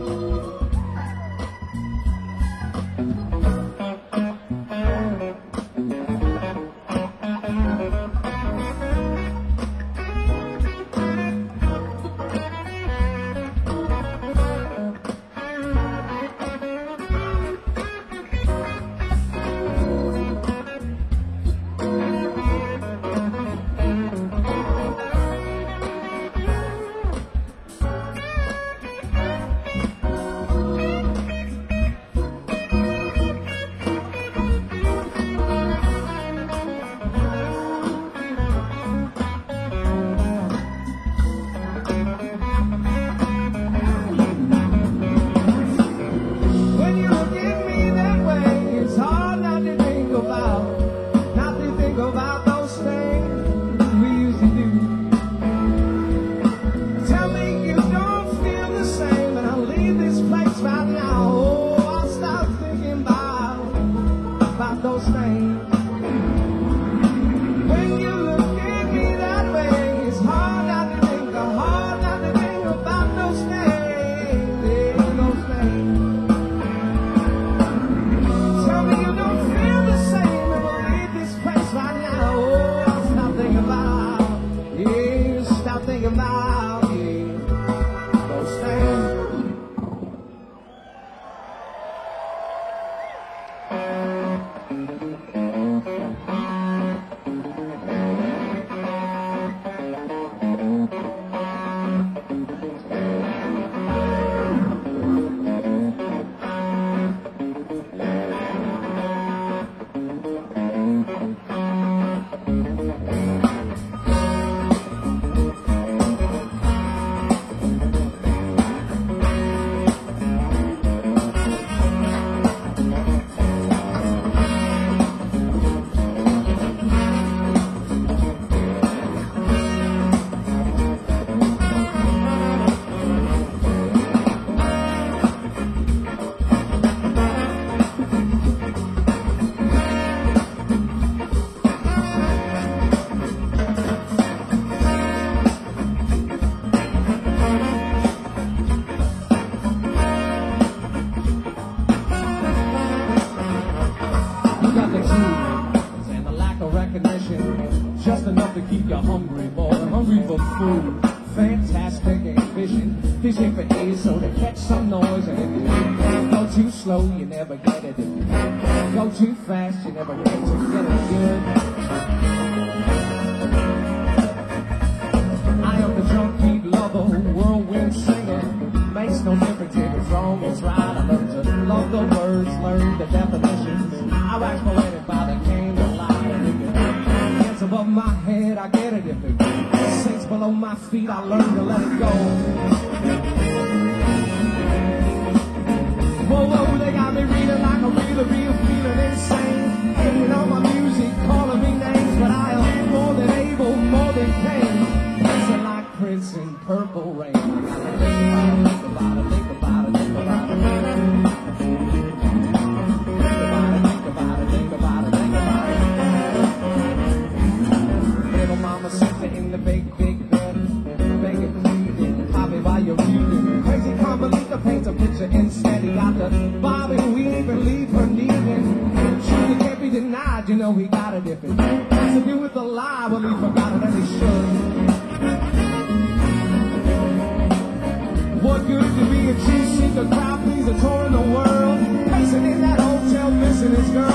Speaker 1: Those things. When you look at me that way, it's hard not to think about those things, yeah, those things. Tell me you don't feel the same when we leave this place right now. Oh, stop thinking about, those things. Just enough to keep you hungry, boy, hungry for food. Fantastic ambition, fishing for days so to catch some noise. And if you go too slow, you never get it. If you go too fast, you never get to get it good. I am the drunk beat lover, whirlwind singer. Makes no difference if it's wrong, it's right. I learned to love the words, learn the definitions. I wax poetic by the candlelight. Above my head, I get it. If it sinks below my feet, I learn to let it go. Whoa, whoa, they got me reading like a real feeling insane. Hating on my music, calling me names, but I am more than able, more than can. Dancing like Prince in Purple Rain. I gotta think about it, think about it, think about it, think about it. Mama sitting in the big bed, begging, pleading, Bobby, while you're muting. Crazy can't believe the paints a picture instead. He got the Bobby, we ain't believe her needing. Truly can't be denied, you know he got it. If it has to do with the lie, well, he forgot it and he should. What good to be a truth seeker, crowd pleaser, touring the world, pacing in that hotel, missing his girl.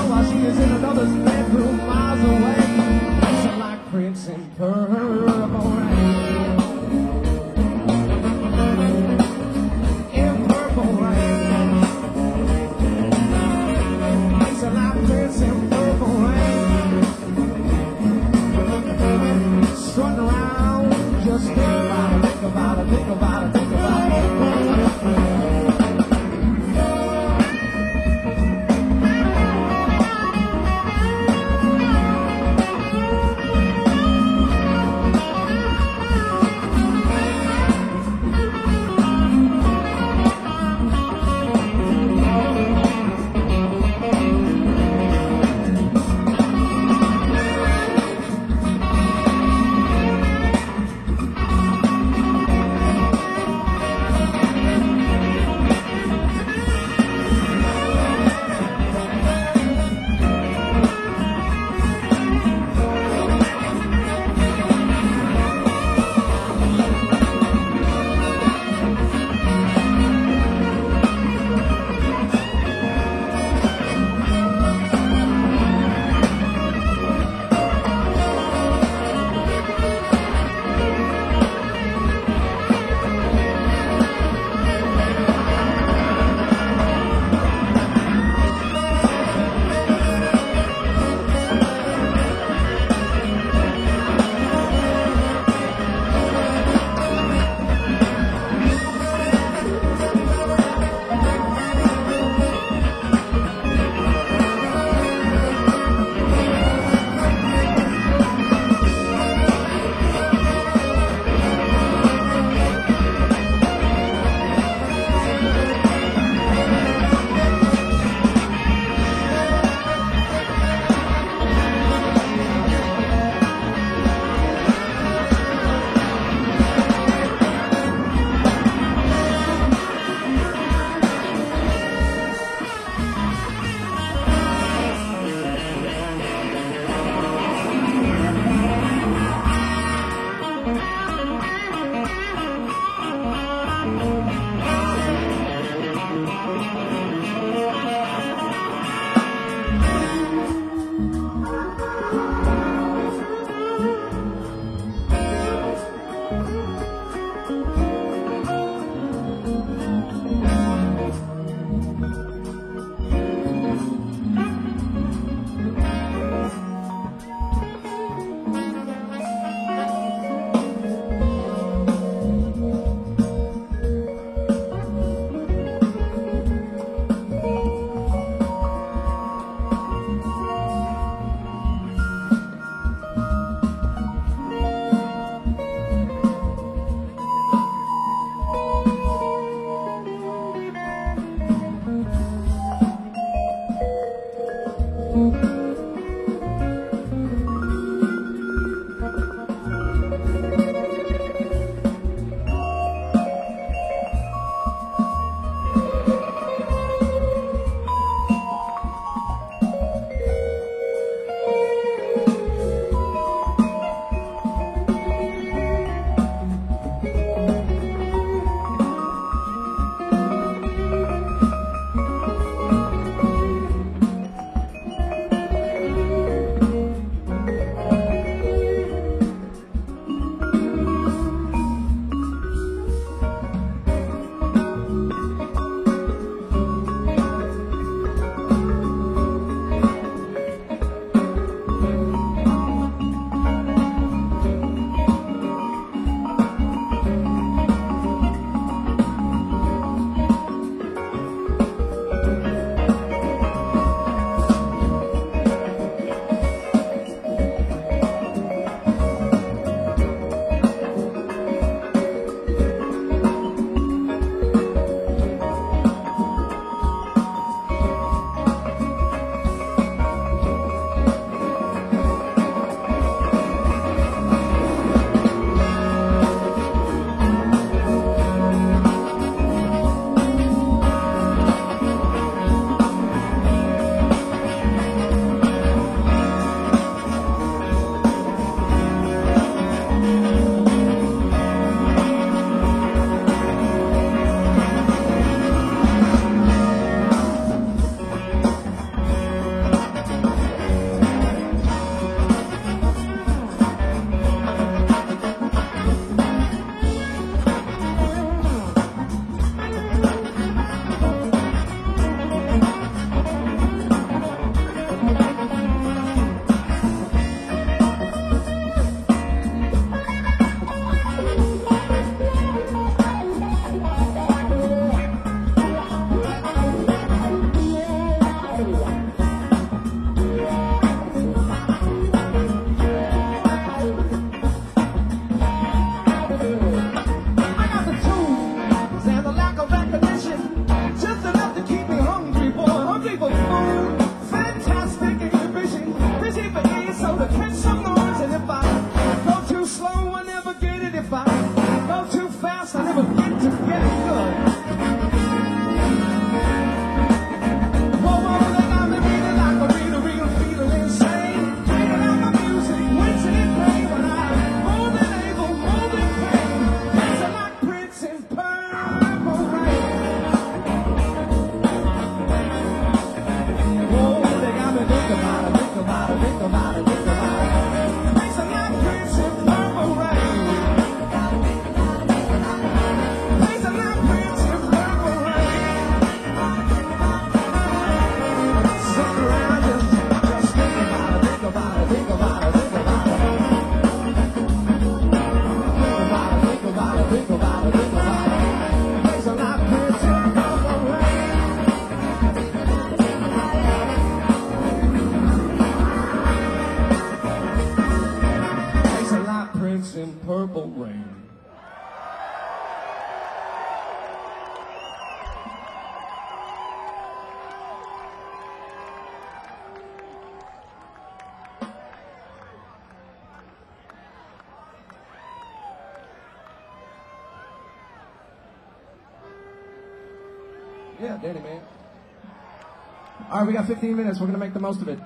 Speaker 1: Yeah, Danny, man. All right, we got 15 minutes. We're going to make the most of it.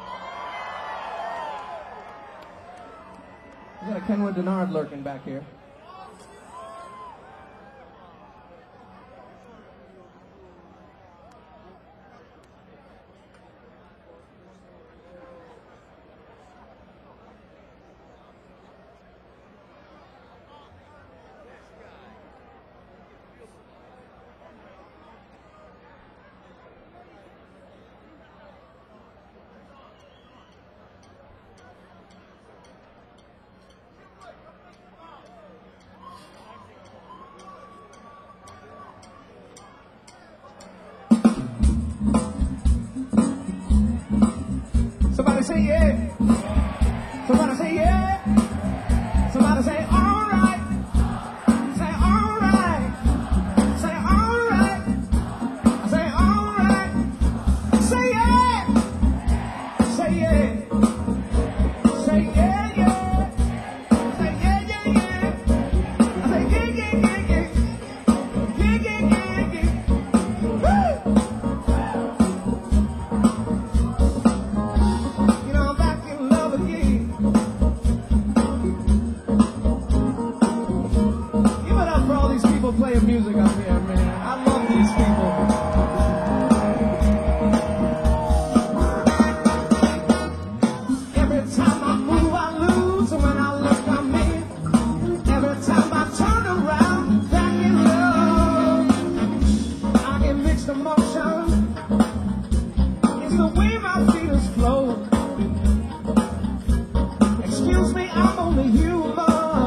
Speaker 1: We got a Kenwood Denard lurking back here. just emotion. It's the way my feelings flow. Excuse me, I'm only human.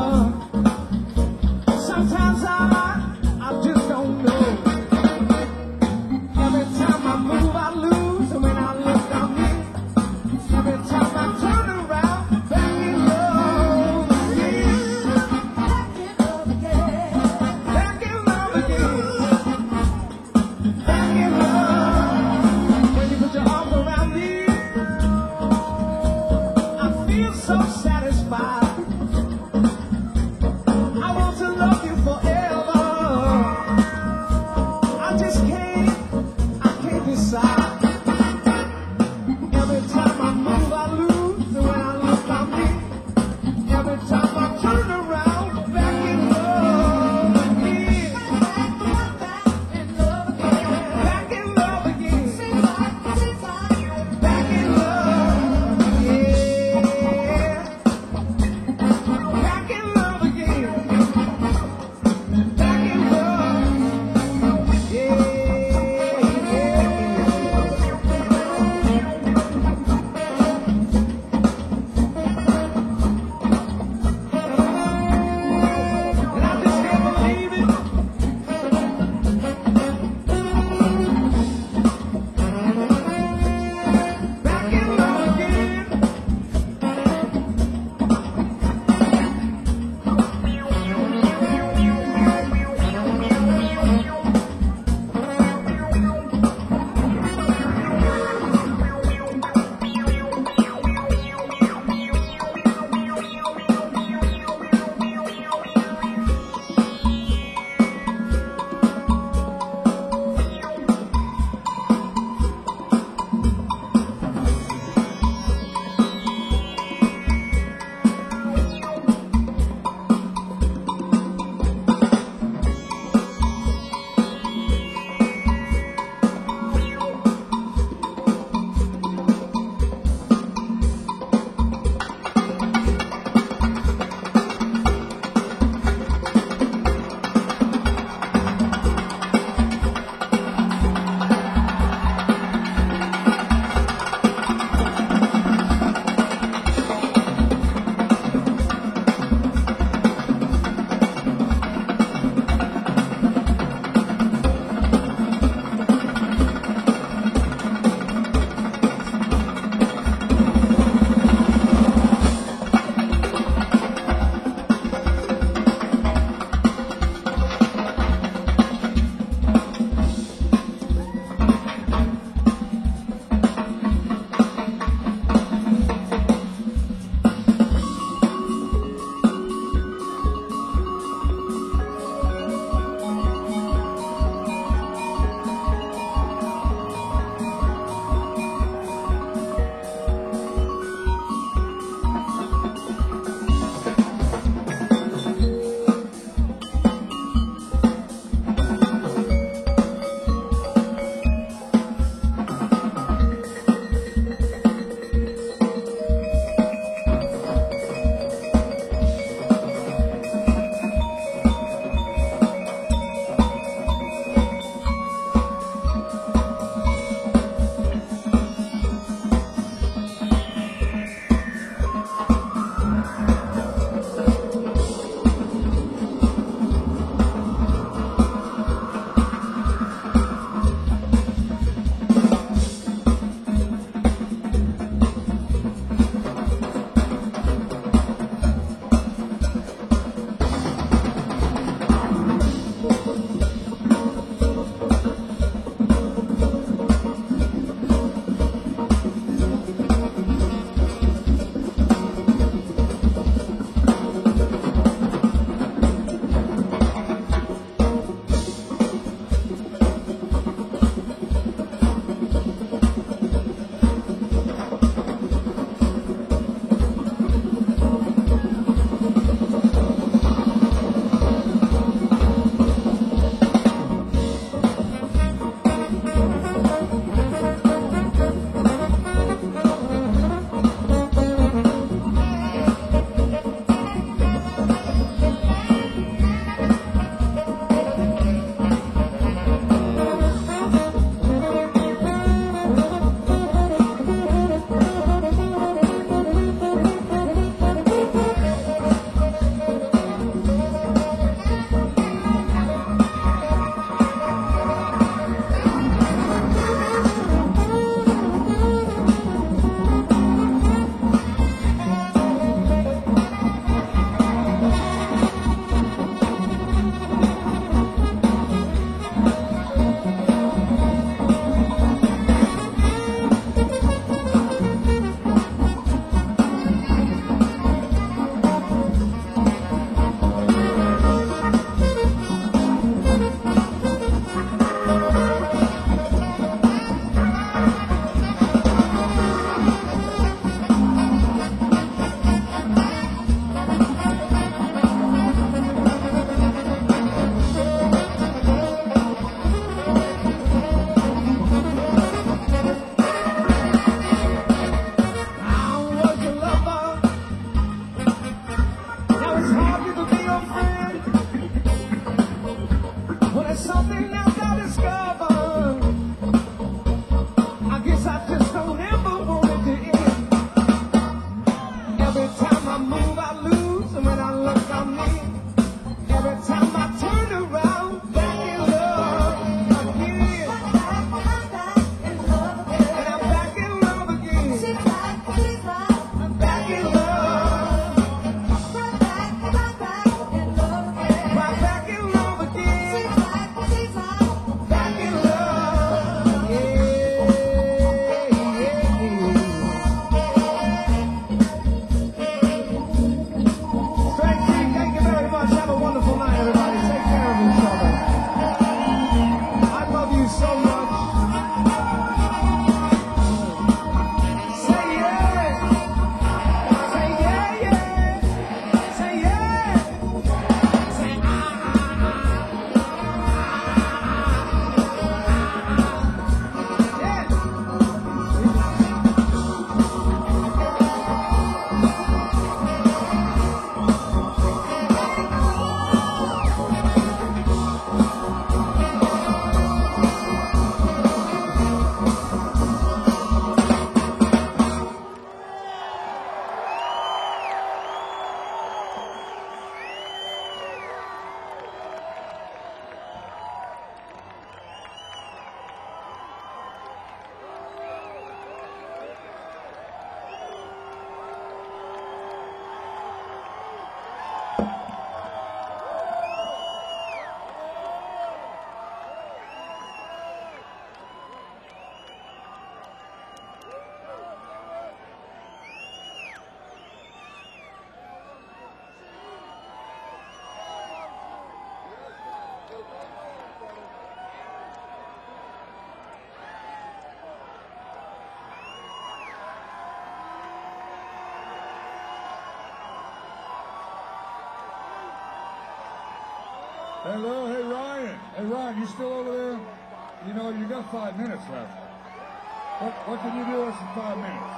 Speaker 1: Sometimes I just don't know. Every time I move, I lose, and when I look, I'm in. Every time I turn around, back in love again. Back in love again. Back in love. When you put your arms around me, I feel so satisfied. I want to love you forever. I just can't decide. Every time I move, I lose, and when I look, I'm in. Every time I turn around, back in love again. Back
Speaker 3: Hello, hey Ryan. Hey Ryan, you still over there? You know, you got 5 minutes left. What can you do us in 5 minutes?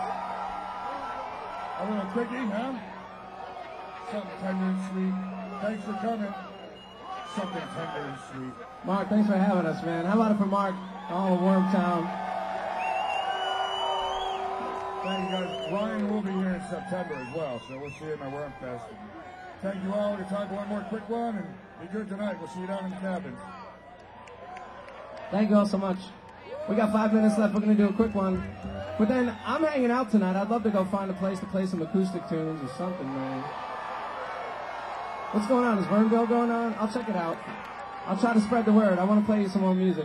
Speaker 3: A little quickie, huh? Something tender and sweet. Thanks for coming. Something tender and sweet.
Speaker 1: Mark, thanks for having us, man. How about it for Mark, all of Wormtown?
Speaker 3: Thank you guys. Ryan will be here in September as well, so we'll see you in the Wormfest. Thank you all. We're going to talk one more quick one, and be good tonight. We'll see you down in the cabin.
Speaker 1: Thank you all so much. We got 5 minutes left. We're going to do a quick one. But then I'm hanging out tonight. I'd love to go find a place to play some acoustic tunes or something, man. What's going on? Is Vernville going on? I'll check it out. I'll try to spread the word. I want to play you some more music.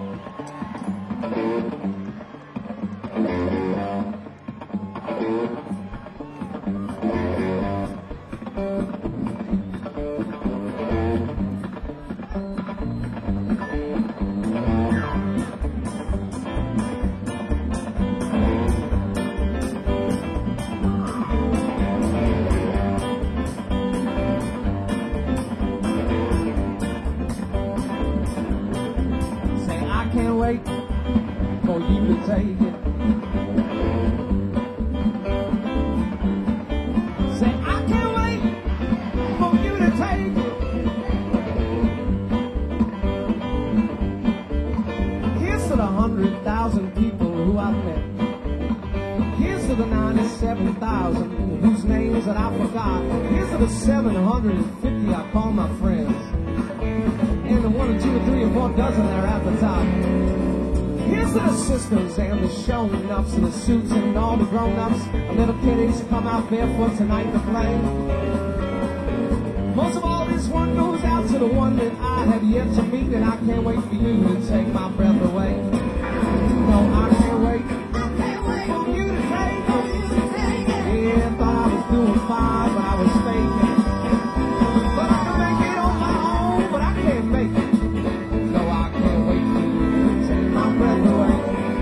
Speaker 1: For you to take it. Say, I can't wait for you to take it. Here's to the 100,000 people who I've met. Here's to the 97,000 whose names that I forgot. Here's to the 750 I call my friends. And the 1 or 2 or 3 or 4 dozen there at the top. Here's to the sisters and the shown-ups and the suits and all the grown-ups. The little kiddies come out barefoot tonight to play. Most of all, this one goes out to the one that I have yet to meet, and I can't wait for you to take my breath away. No, I can't wait. I can't wait for you to take it. Yeah, I thought I was doing fine, but I was faking. But I can make it on my own, but I can't make it. No, I can't wait for you to take my breath away.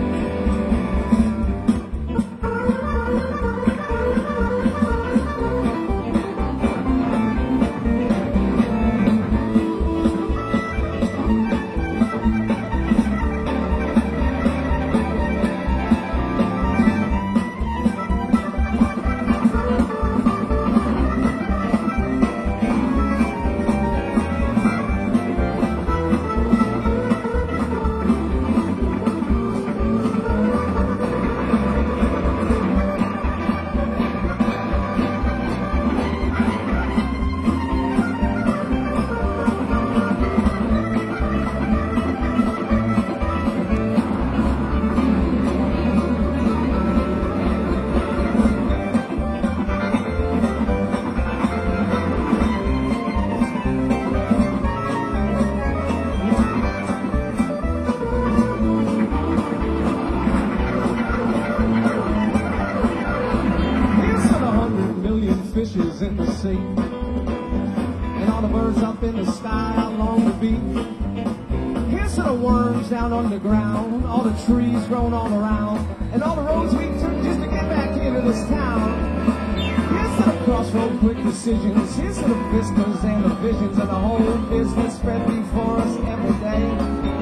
Speaker 1: Fishes in the sea, and all the birds up in the sky along the beach. Here's to the worms down underground, all the trees grown all around, and all the roads we took just to get back into this town. Here's to the crossroad quick decisions, here's to the vistas and the visions, and the whole business spread before us every day.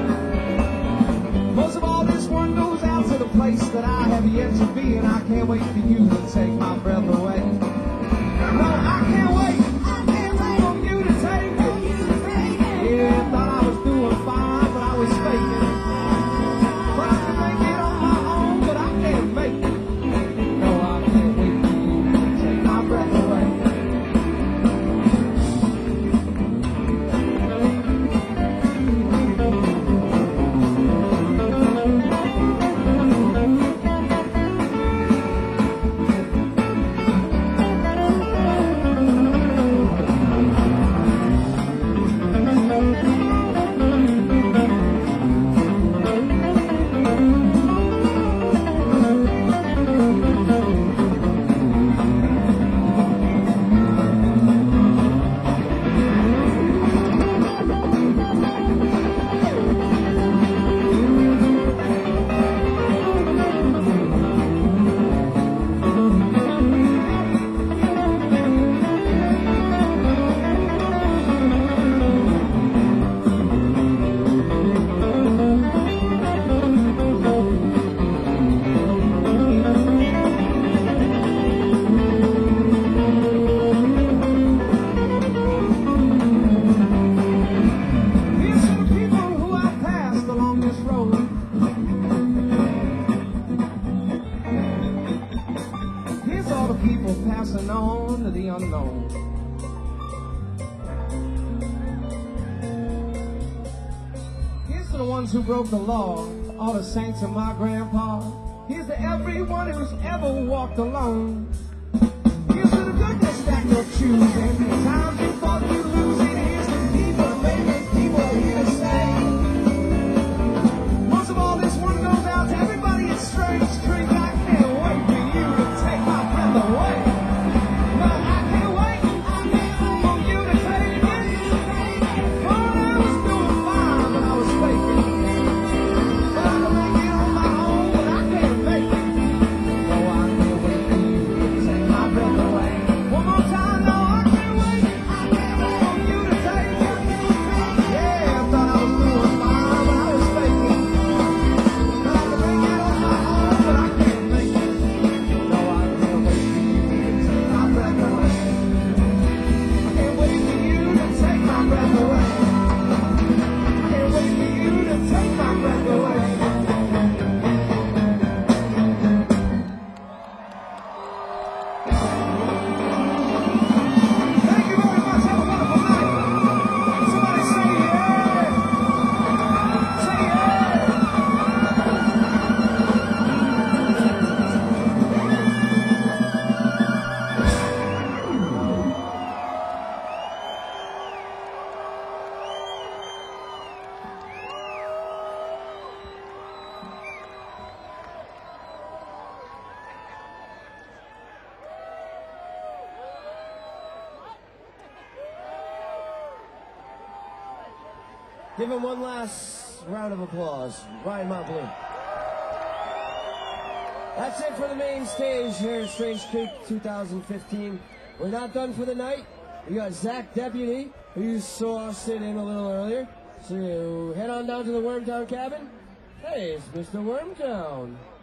Speaker 1: Most of all, this one goes out to the place that I have yet to be, and I can't wait for you to take my breath away. No, I can't wait. I can't wait for you to take it. Yeah, thought I was doing fine, but I was faking. But I can make it on my own, but I can't make it. No, I can't wait for you to take my breath away. passing on to the unknown. Here's to the ones who broke the law, all the saints and my grandpa. Here's to everyone who's ever walked alone. Here's to the goodness that you're choosing. The times you thought you'd lose it. Here's to people making people here to stay. Most of all, this one goes out to everybody at Strange Creek. I can't wait for you to take my breath away. No, I can't wait for you to take it. Oh, I was doing fine when I was faking. But I can make it on my own, but I can't make it. No, I can't wait for you to take my breath away. One more time, no, I can't wait for you to take it. Yeah, I thought I was doing fine when I was faking. But I can make it on my own, but I can't make it. No, I can't wait for you to take my breath away. I can't wait for you to take my breath away. I can't wait for you to take my breath away. Thank you very much. Have a wonderful night. Somebody say yeah. Say yeah. Give him one last round of applause. Ryan Montbleu. That's it for the main stage here at Strange Creek 2015. We're not done for the night. We got Zach Deputy, who you saw sit in a little earlier. So head on down to the Wormtown cabin. Hey, it's Mr. Wormtown.